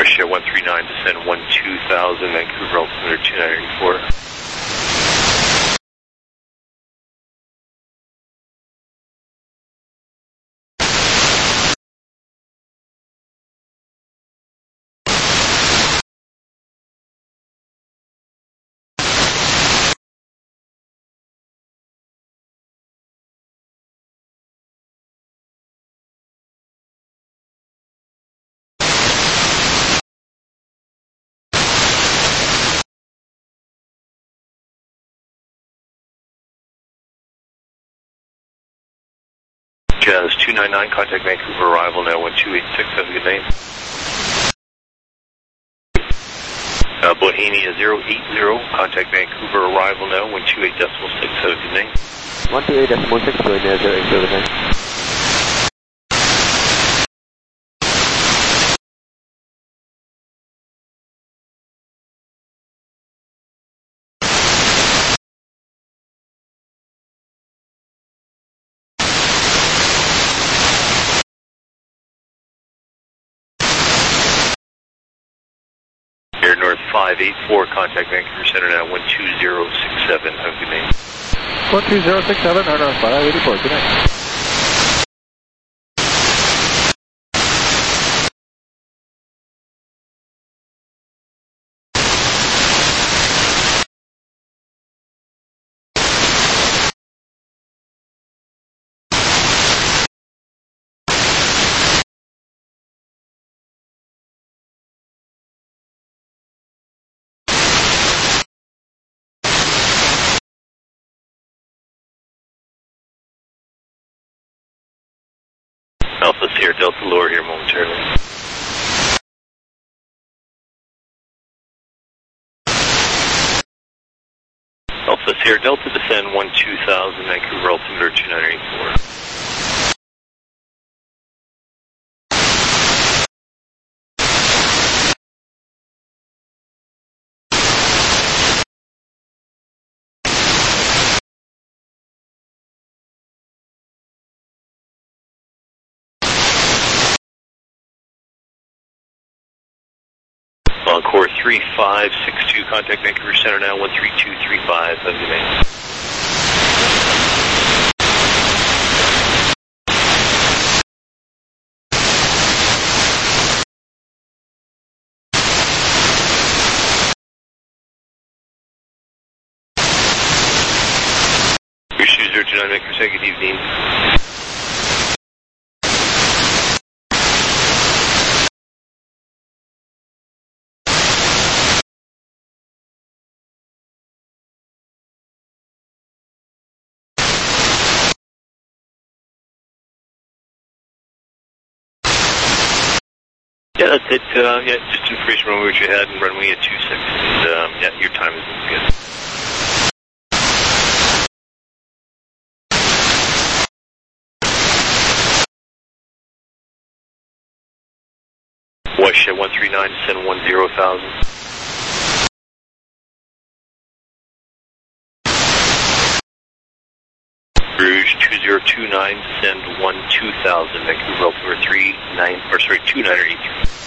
Wish 139, descend 12,000, Vancouver altimeter 2984. Jazz 299, contact Vancouver arrival now 1286, have a good night. Bohemia 080, contact Vancouver arrival now 128.6, have a good night. 128.6, Bohemia 080, good night. Air North 584, contact Vancouver Center now 12067, have a good night. 12067, Air North 584, good night. Alpha Sierra Delta lower here momentarily. Alpha Sierra Delta descend 12,000, Vancouver altimeter 2984. Encore 3562, contact Vancouver Center now 13235, have a good night. Your shoes 029, Vancouver Center, good evening. Yeah, that's it. Yeah, just information on what you had and runway at 26. And yeah, your time is good. Wash 139, descend 10,000. Rouge 2029, descend 12,000, Vancouver altimeter 2983.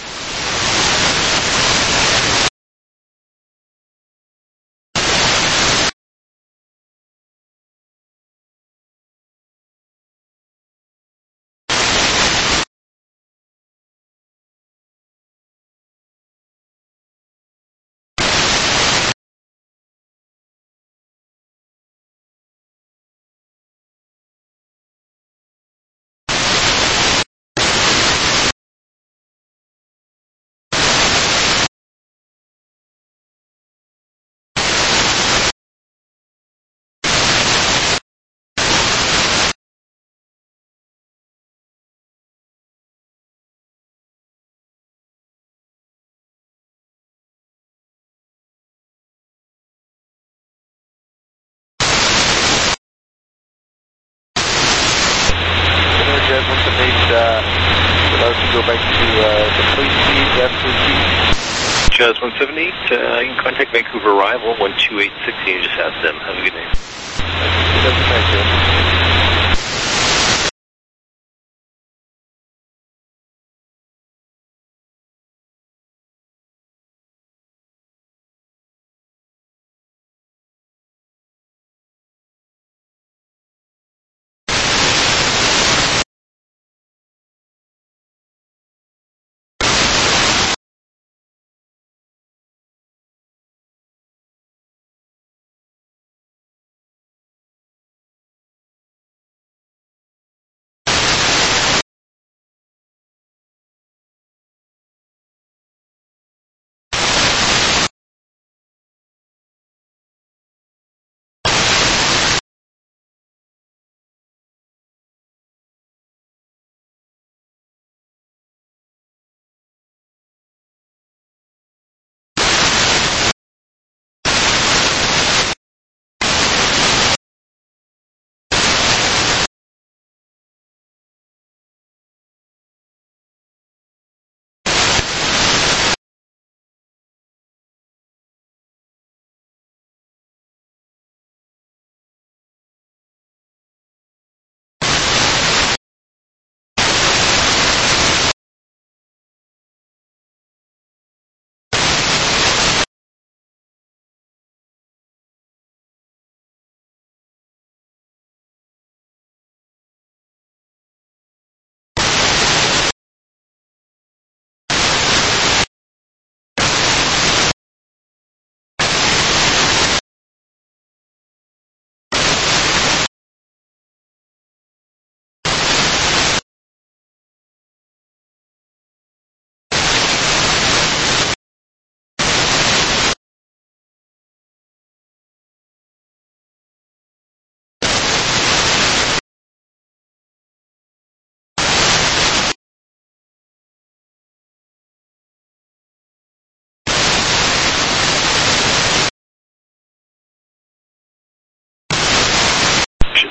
Go back to complete speed, F2G. Jazz 178, you can contact Vancouver arrival 12860 and just ask them. Have a good night.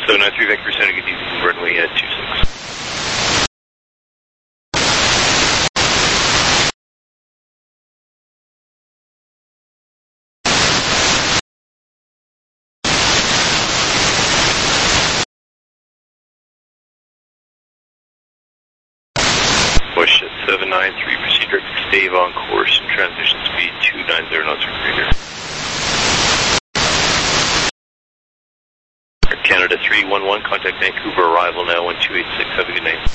793 Vancouver Center, good evening, runway at 26. Push at 793, proceed direct to stave on course and transition speed 290 knots per crater. Canada 311, contact Vancouver, arrival now 1286, have a good night.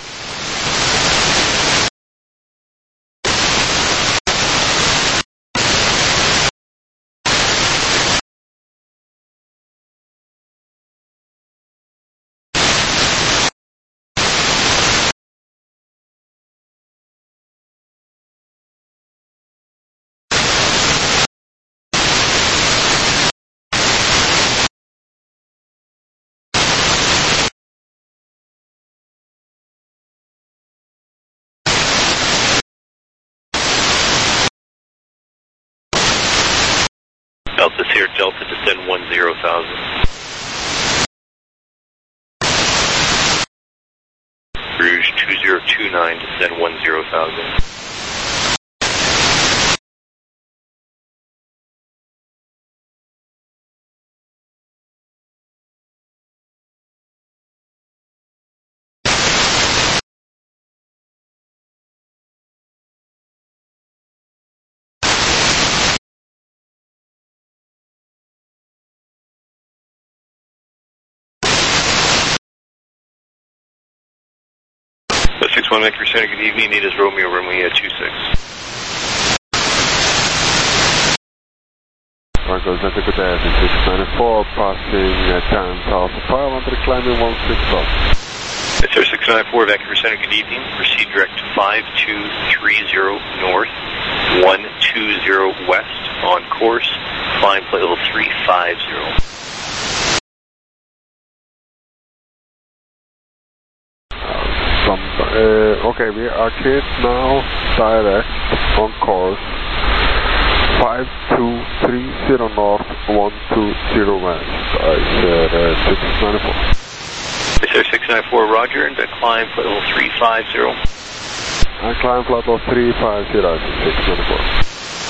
Delta Sierra Delta, descend 10,000. Rouge 2029, descend 10,000. The 61 Vancouver Center, good evening, Natives Romeo, runway at 26. Franco Center, good day, 694, passing 10,500, climbing 16,000. It's our 694 Vancouver Center, good evening, proceed direct 5230 north, 120 west, on course, climb flight level 350. Okay, we are cleared now, direct, on course, 5230 north, 120 west. I said 694. It's our 694, roger, and climb flight level 350. I climb flight level 350, 694.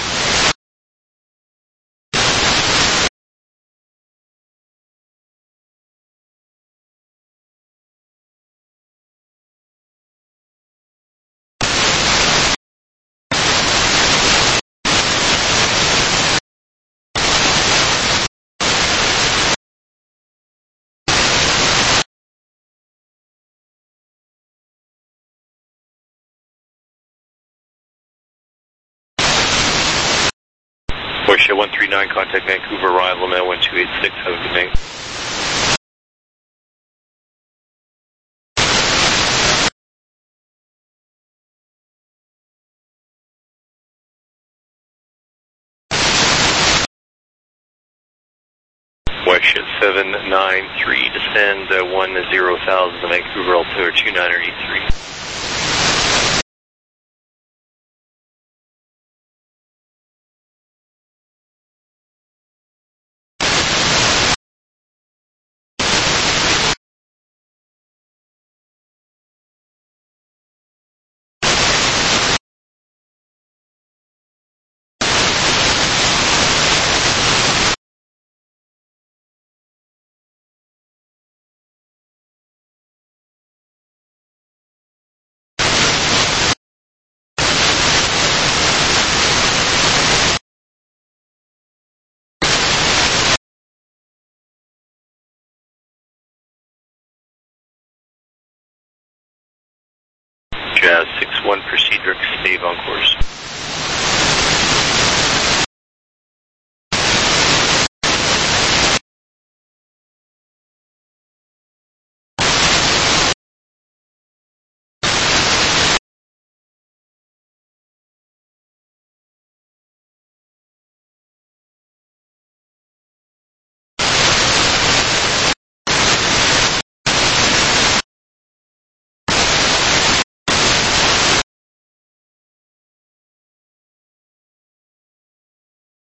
Porsche 139, contact Vancouver, arrival now 1286, have a good night. Porsche 793, descend 10,000, Vancouver, altimeter 2983. Jazz 61, proceed direct stave on course.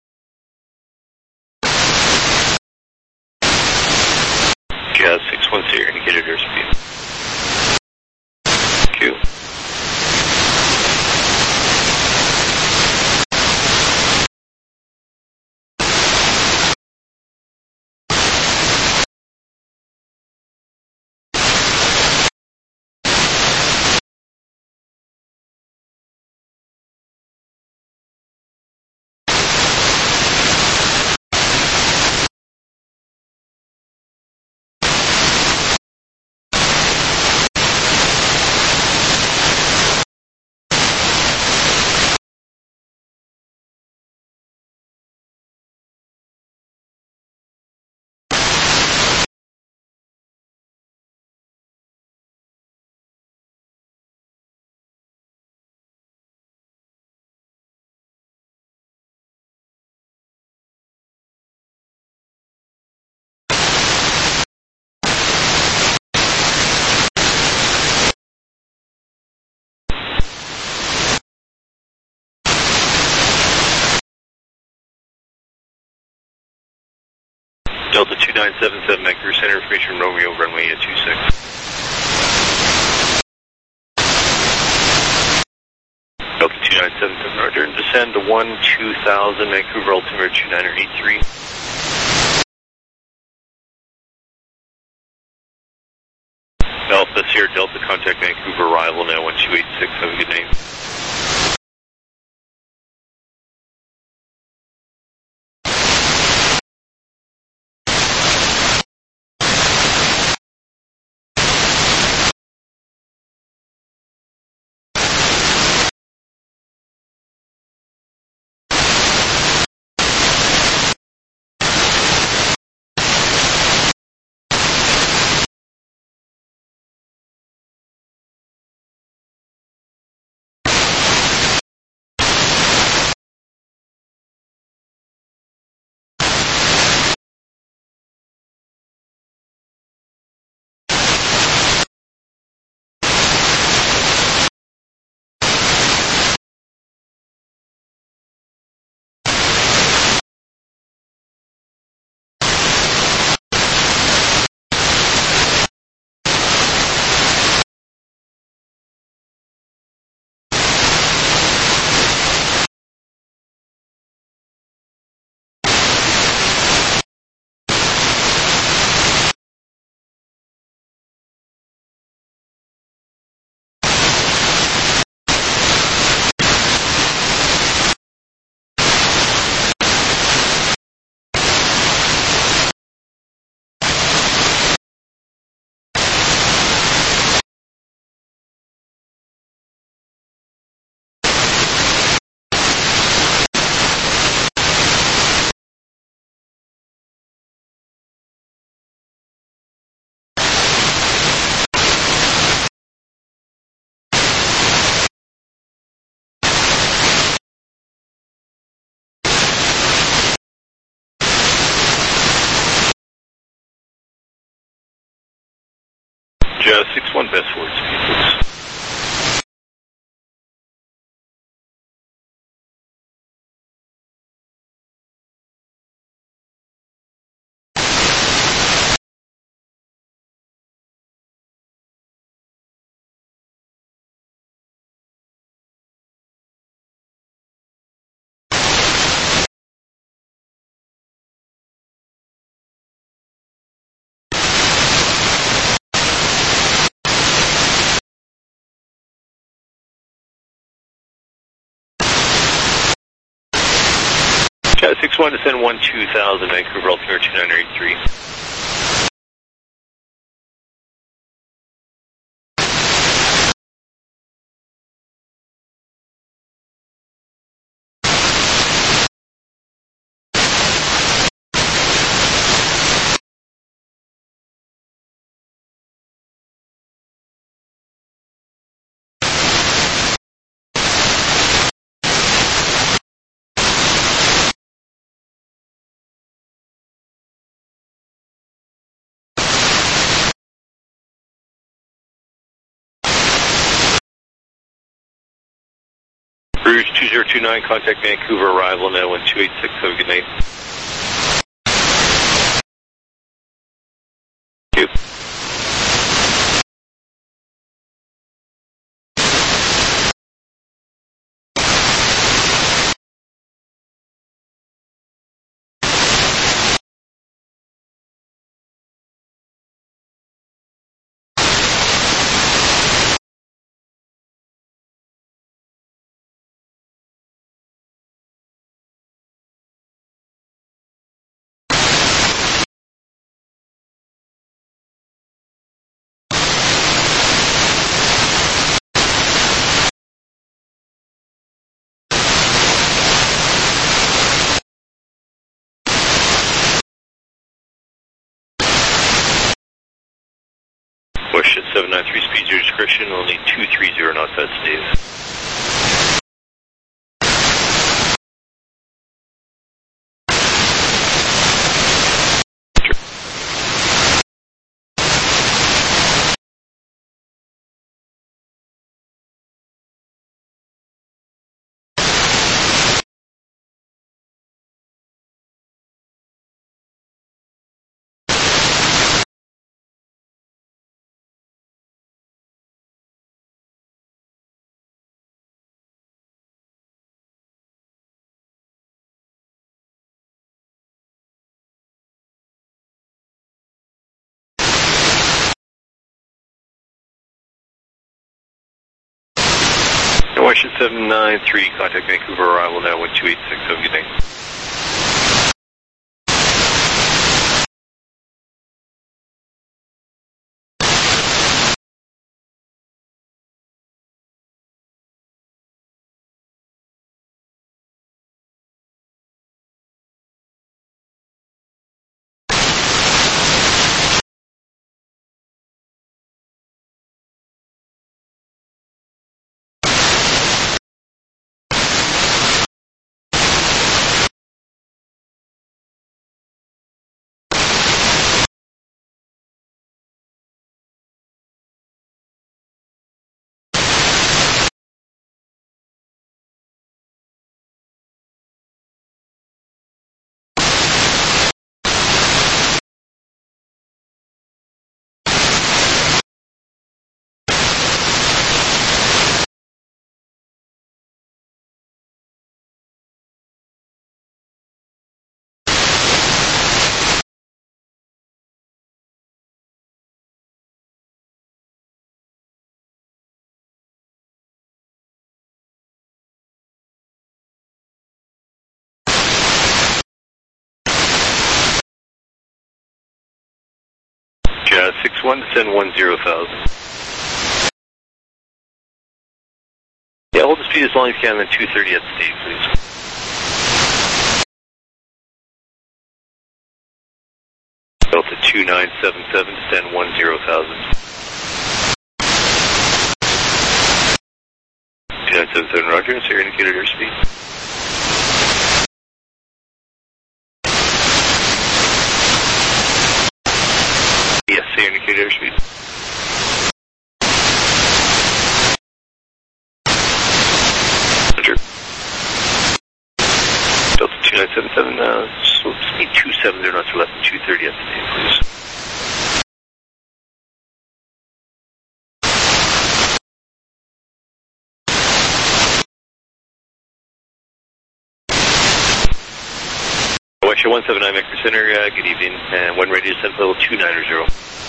Jazz 616, to your indicated airspeed. Q. Delta 2977, Vancouver Center, information Romeo, runway 26. Delta 2977, roger, and descend to 12,000, Vancouver, altimeter 2983. Alpha Sierra Delta, contact Vancouver, arrival now 1286, have a good night. Jazz 61, best forward speed, please. Jazz 61, descend 12,000, Vancouver, altimeter 2983. Rouge 2029, contact Vancouver, arrival now 1286, have a good night. Thank you. 1793, speed your discretion, only 230 knots, that's Dave. Washington 793, contact Vancouver, arrival now 1286, have a good night. Jazz 61, descend 10,000. Yeah, hold the speed as long as you can, then 230 at the state, please. Delta 2977, descend 10,000. 2977, roger, so your indicated airspeed. Yes, say indicated airspeed. Roger. Delta 2977, so speed 270 knots or less than 230 at the state, please. Westshore 179 Vector Center, good evening, and when ready to descend level 290.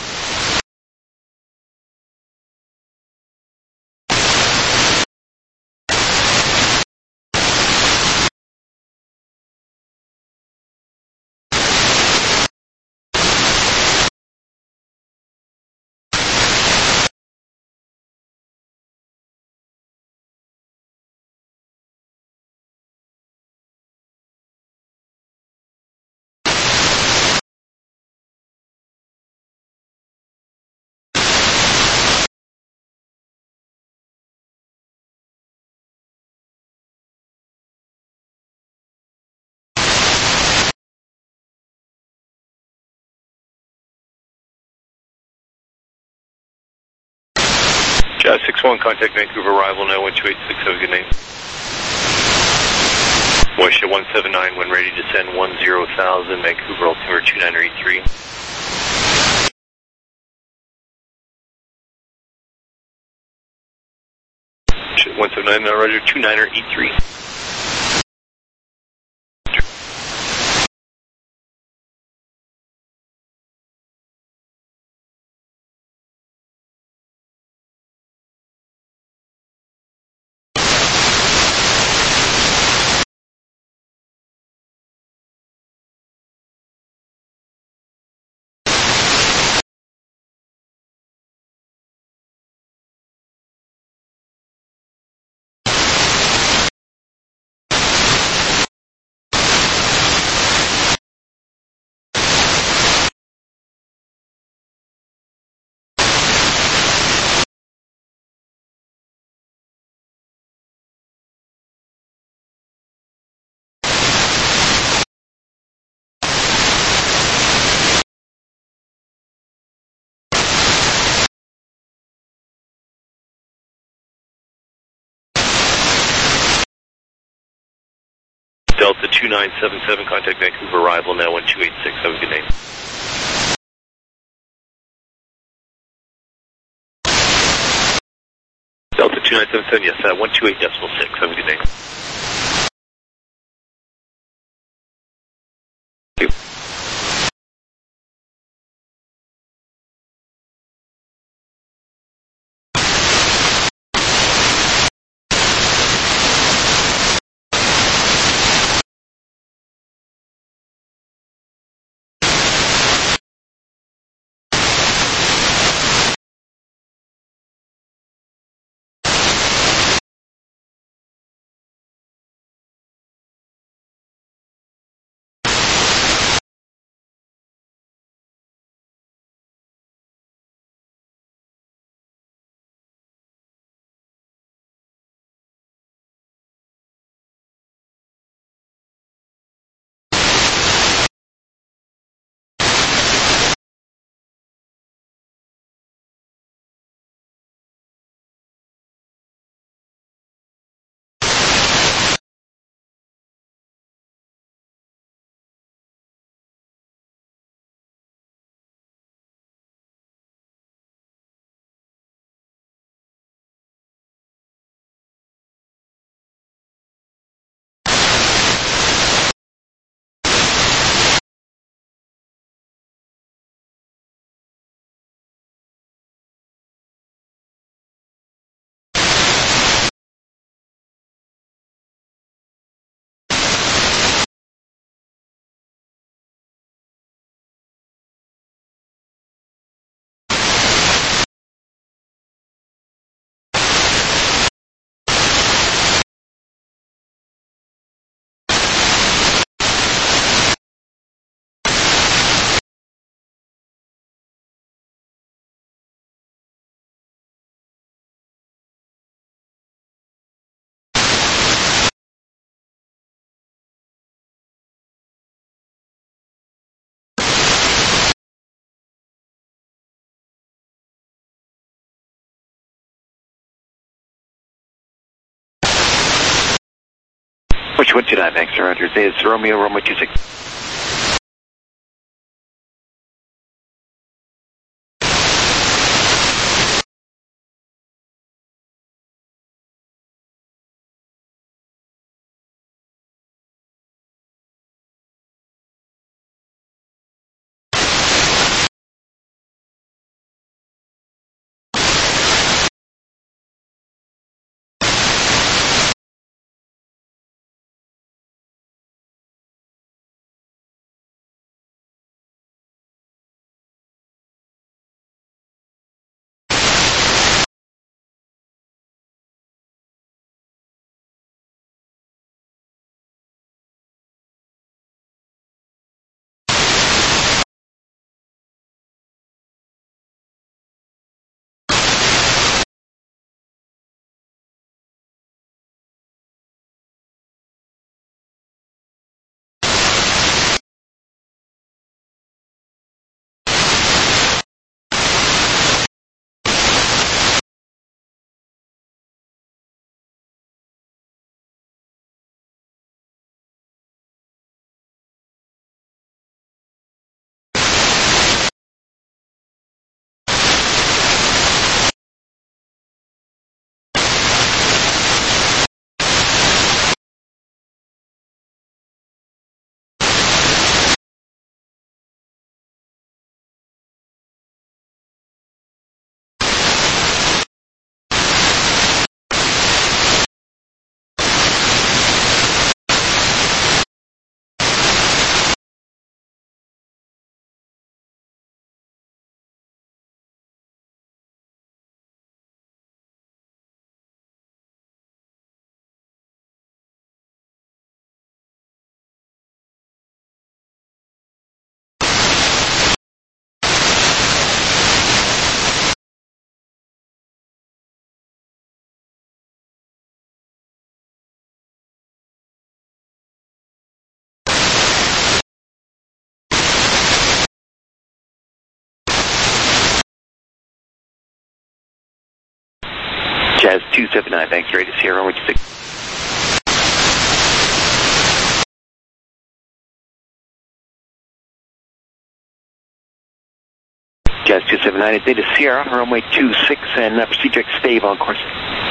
Jazz 61, contact Vancouver, arrival now 1286, have a good night. Washington 179, when ready to descend 10,000, Vancouver, altimeter 2983. 179, roger, 2983. Delta 2977, contact Vancouver arrival now 1286. Have a good night. Delta 2977, yes, 128.6. Have a good night. Thank you. Which 129, thanks, Roger. It's Romeo 26. Jazz 279, thanks, Radio Sierra 126. Jazz 279 at Data Sierra, runway 26, and proceed direct stave on course.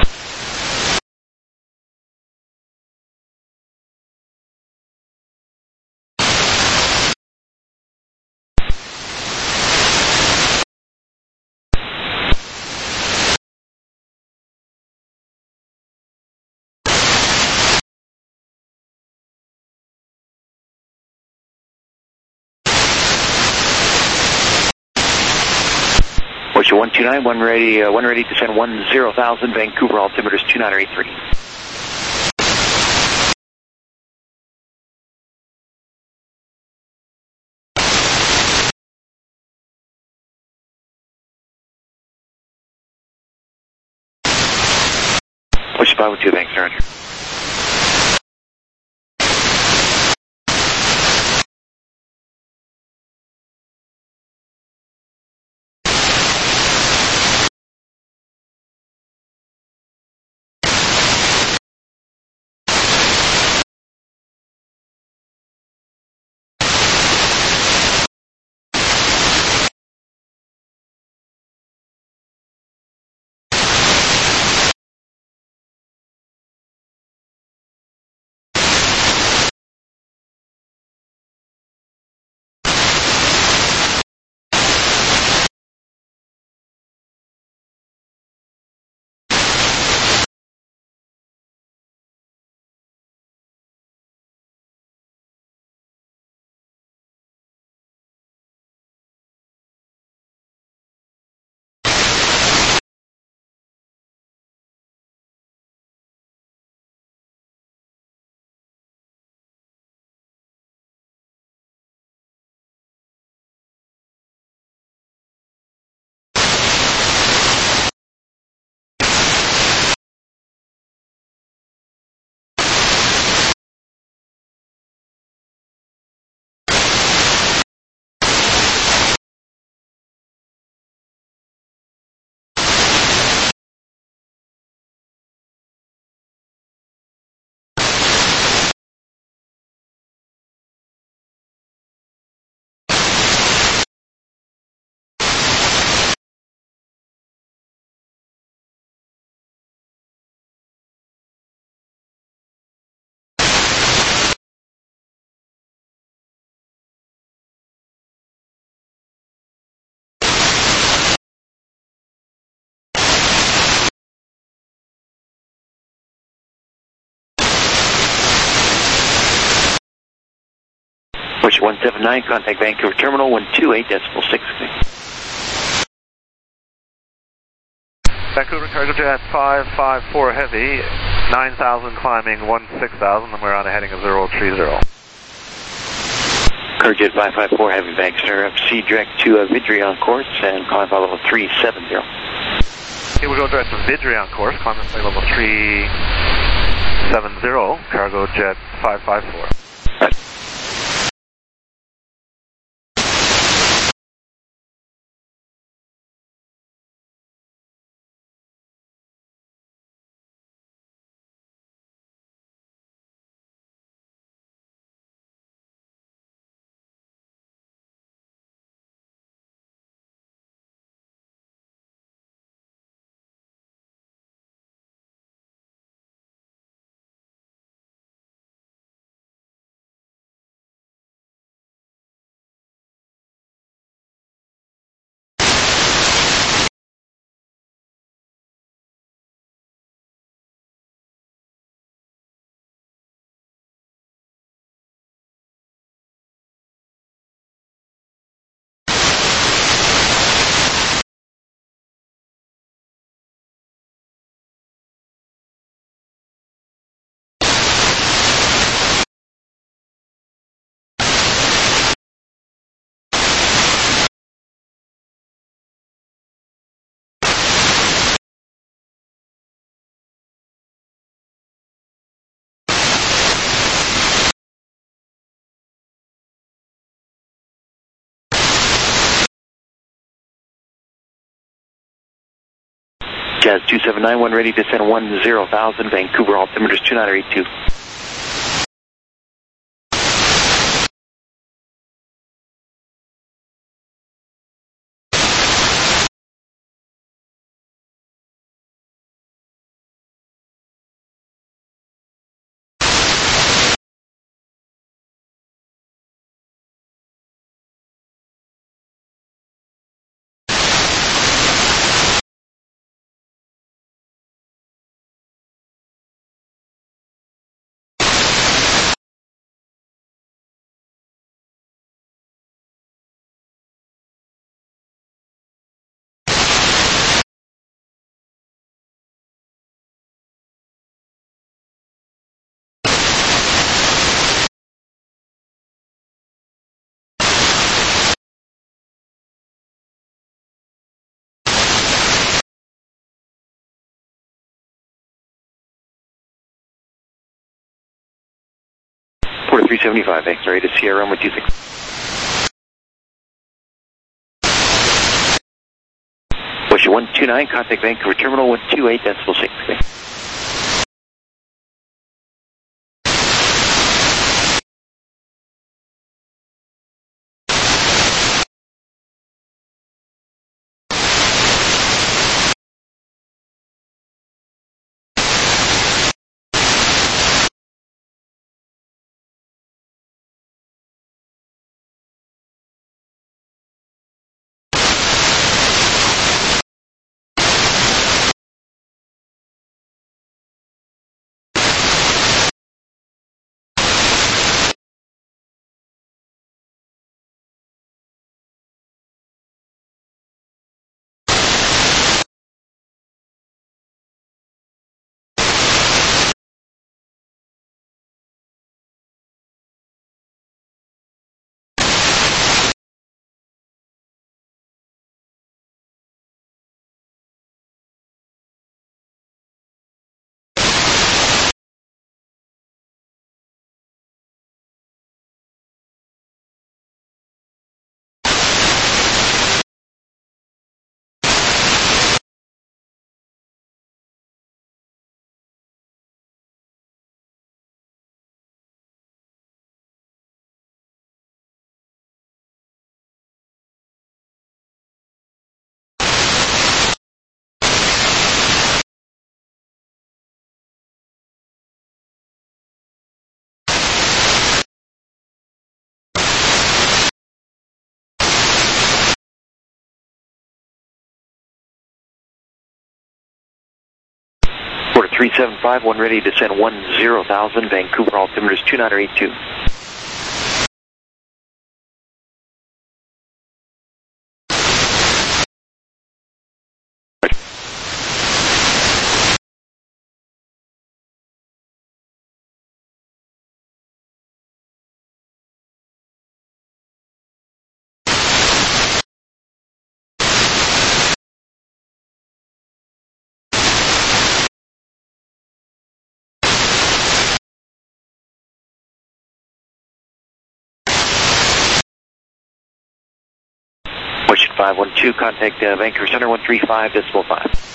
Porsche 129, one ready to send 10,000, Vancouver, altimeters 2983. Porsche 512, thanks, Roger. Porsche 179, contact Vancouver Terminal 128.6. Vancouver cargo jet 554 heavy, 9,000 climbing 16,000, and we're on a heading of 030. Cargo jet 554 heavy, bank sir. Proceed direct to Vidri on course and climb by level 370. Okay, we'll go direct to Vidri on course, climb by level 370, cargo jet 554. Right. Jazz 279, one ready to send 10,000, Vancouver, altimeters 2982. Quarter 375, thanks. Ready to Sierra runway 26. Bush 129, contact Vancouver Terminal 128.6. Thanks. Quarter 375, one ready to descend 10,000, Vancouver altimeter is 2982. Push 512, contact Vancouver Center 135.5.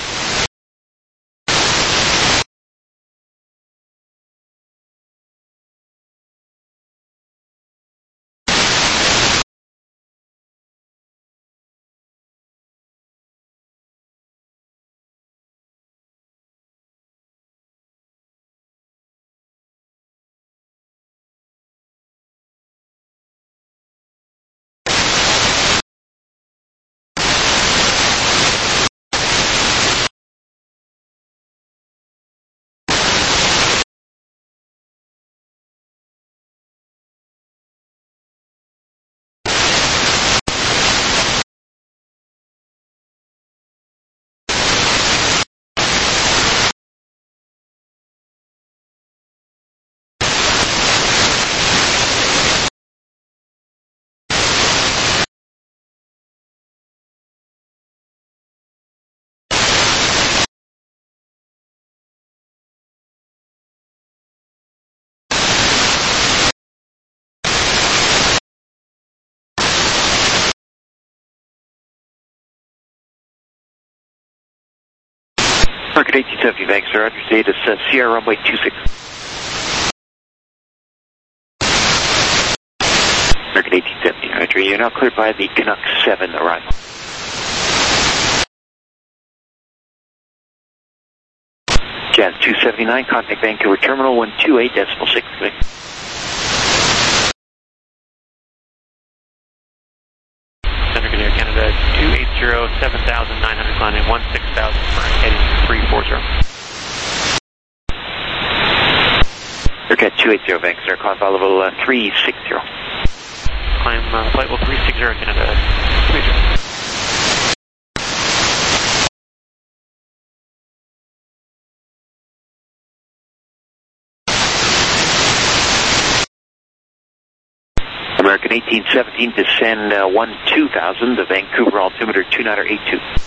Market 1870, thanks, sir. Roger, stay to Sierra runway 26. Market 1870, Roger, you're now cleared by the Canuck 7 arrival. Jazz 279, contact Vancouver Terminal 128.6. Center Air Canada 280, 7,900 climbing 16,000 heading 340. Aircat 280, Vancouver, climb file level 360. Climb flight level 360, Canada 280. American 1817, descend 12,000, the Vancouver altimeter 2982.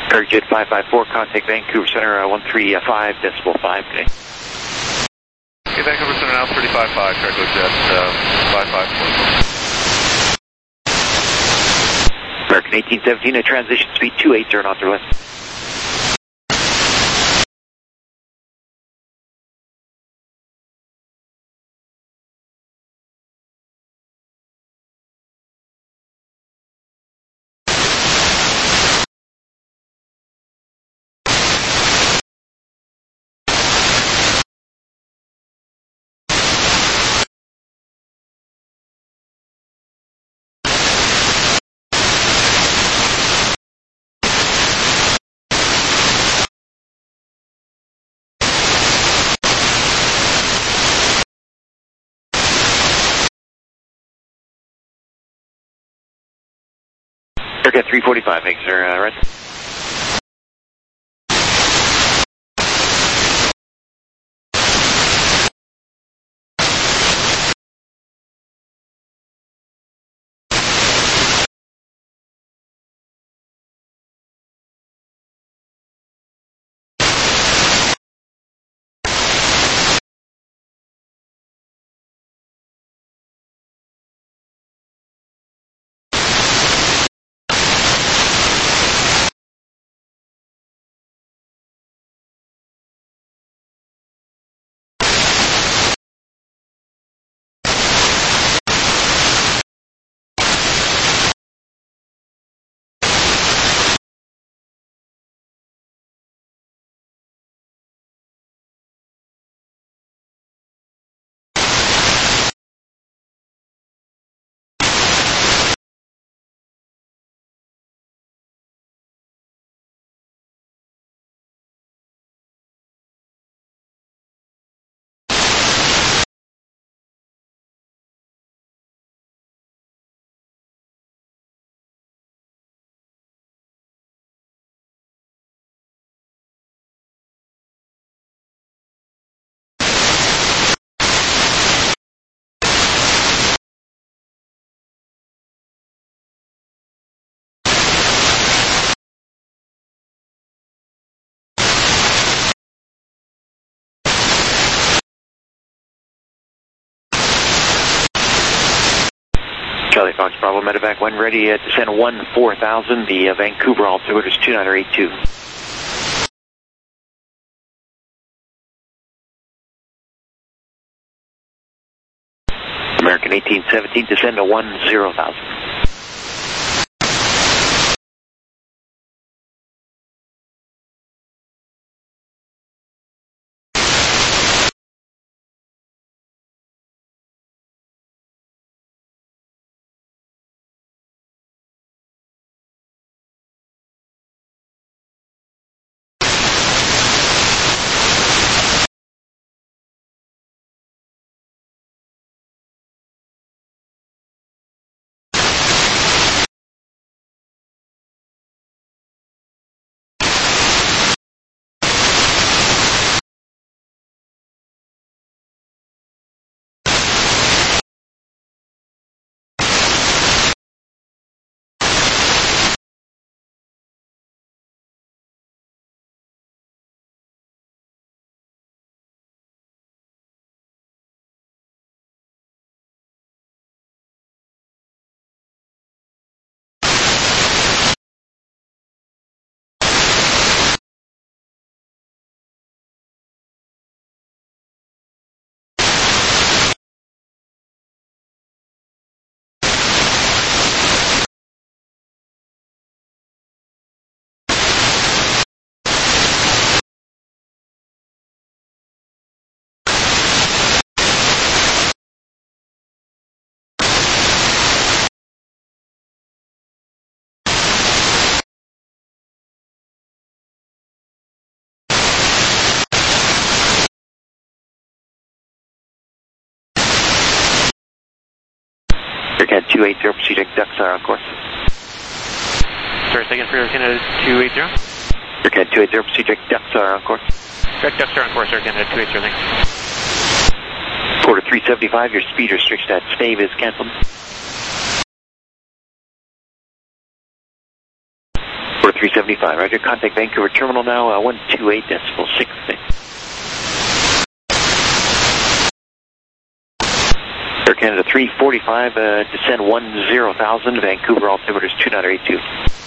Airjet 554, contact Vancouver Center 135.5. Okay. Okay, Vancouver Center now 35.5, Cargo Jet 554. American 1817, a transition speed 280 knots or less. Aircat 345, thanks, sir. Right. Charlie Fox Bravo Medevac 1 ready to descend 14,000. The Vancouver altimeter is 2982. American 1817 descend to 10,000. Aircat 280, proceed to ducks are on course. Sorry, second for Air Canada 280. Aircat 280, proceed to ducks are on course. Direct ducks are on course, Air Canada 280, thanks. Quarter 375, your speed restriction at Stave is cancelled. Quarter 375, roger. Contact Vancouver Terminal now, 128.6. Air Canada 345, descend 10,000, Vancouver altimeter is 2982.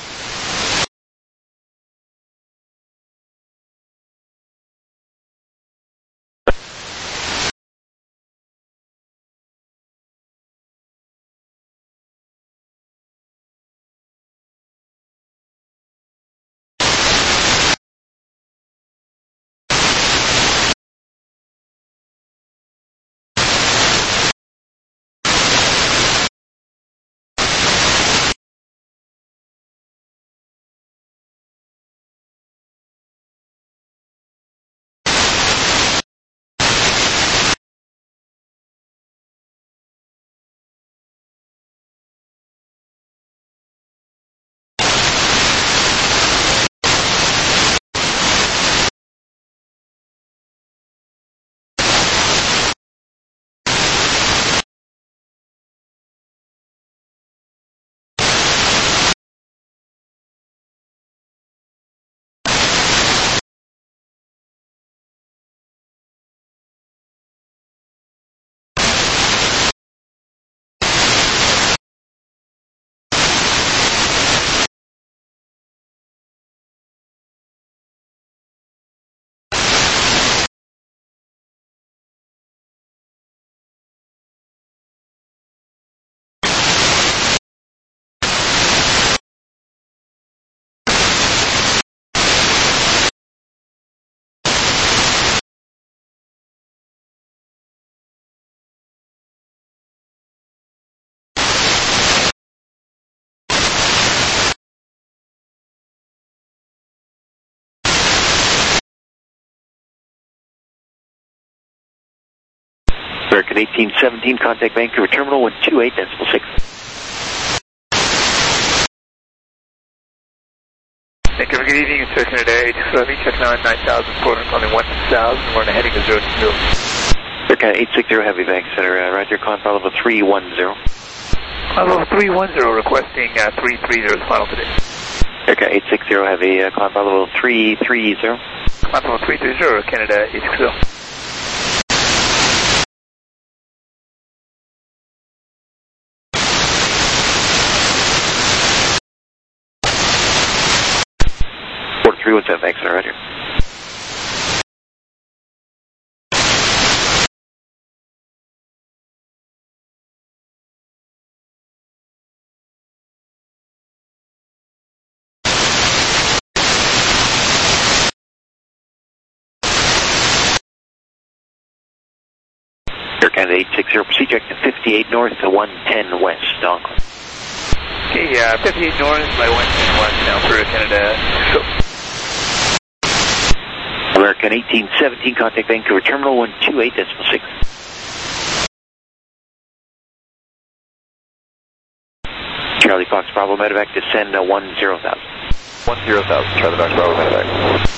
American 1817, contact Vancouver Terminal, 128.6. Vancouver, good evening. It's Canada 860, check now at 9,400, calling 1,000. We're on a heading to 020. American 860, Heavy Bank Center, roger, con file level 310. Level 310, requesting 330 is final today. American 860, Heavy, con file level 330. Con level 330, Canada 860. What's that, thanks, sir, roger. Air Canada 860, proceed direct to 58 north to 110 west, Donklin. Okay, 58 north by 110 west now for Air Canada. American 1817, contact Vancouver Terminal, 128.6. Charlie Fox Bravo Medevac, descend 10,000. 10,000, Charlie Fox Bravo Medevac.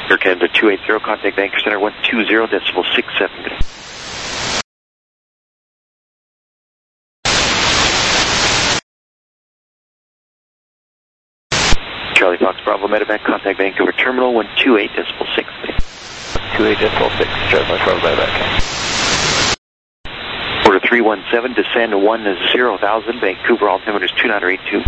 Air Canada 280, contact Vancouver Center 120.67. Charlie Fox Bravo Medevac, contact Vancouver Terminal 128.6. 28.6, Charlie Fox Bravo Medevac. Order 317, descend 10,000, Vancouver, altimeter is 2982.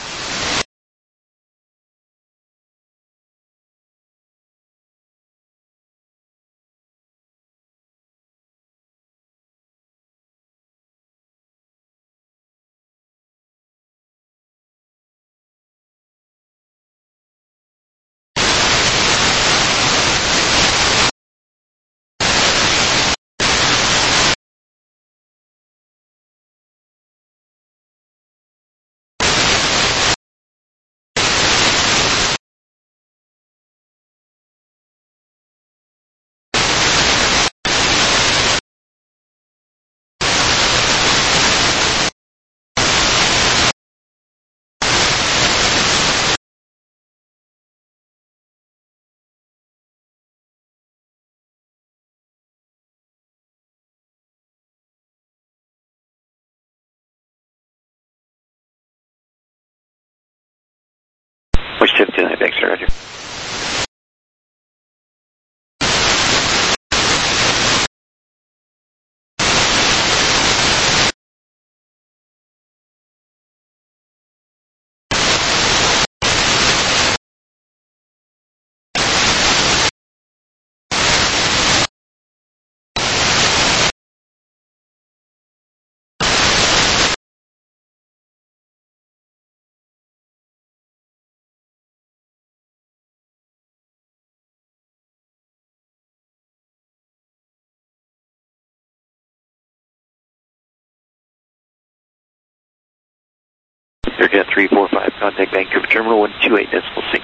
Which 59, thanks, sir, roger. Aircat 345, contact Vancouver Terminal 128.6.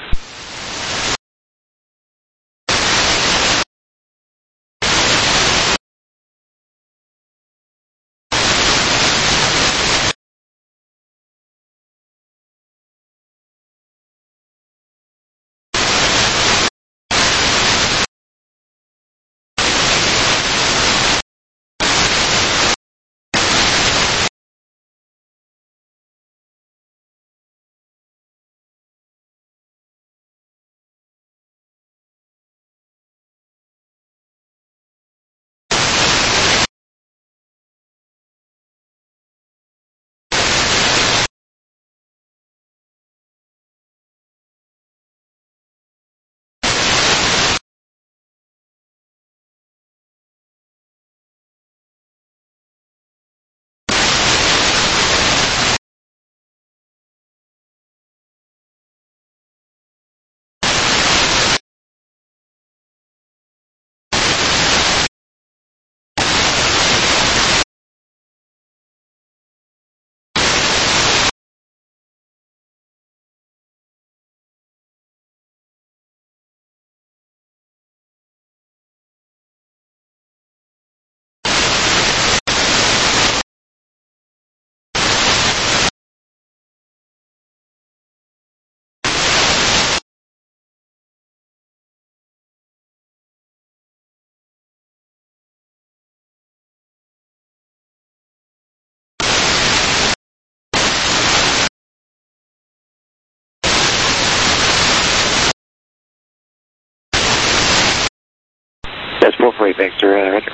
That's 448, thanks, sir, roger.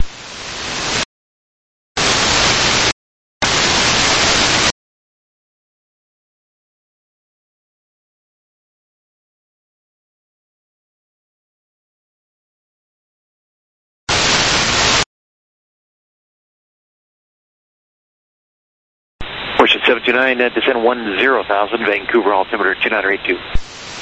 Portion 729, descend 10,000, Vancouver, altimeter 2982.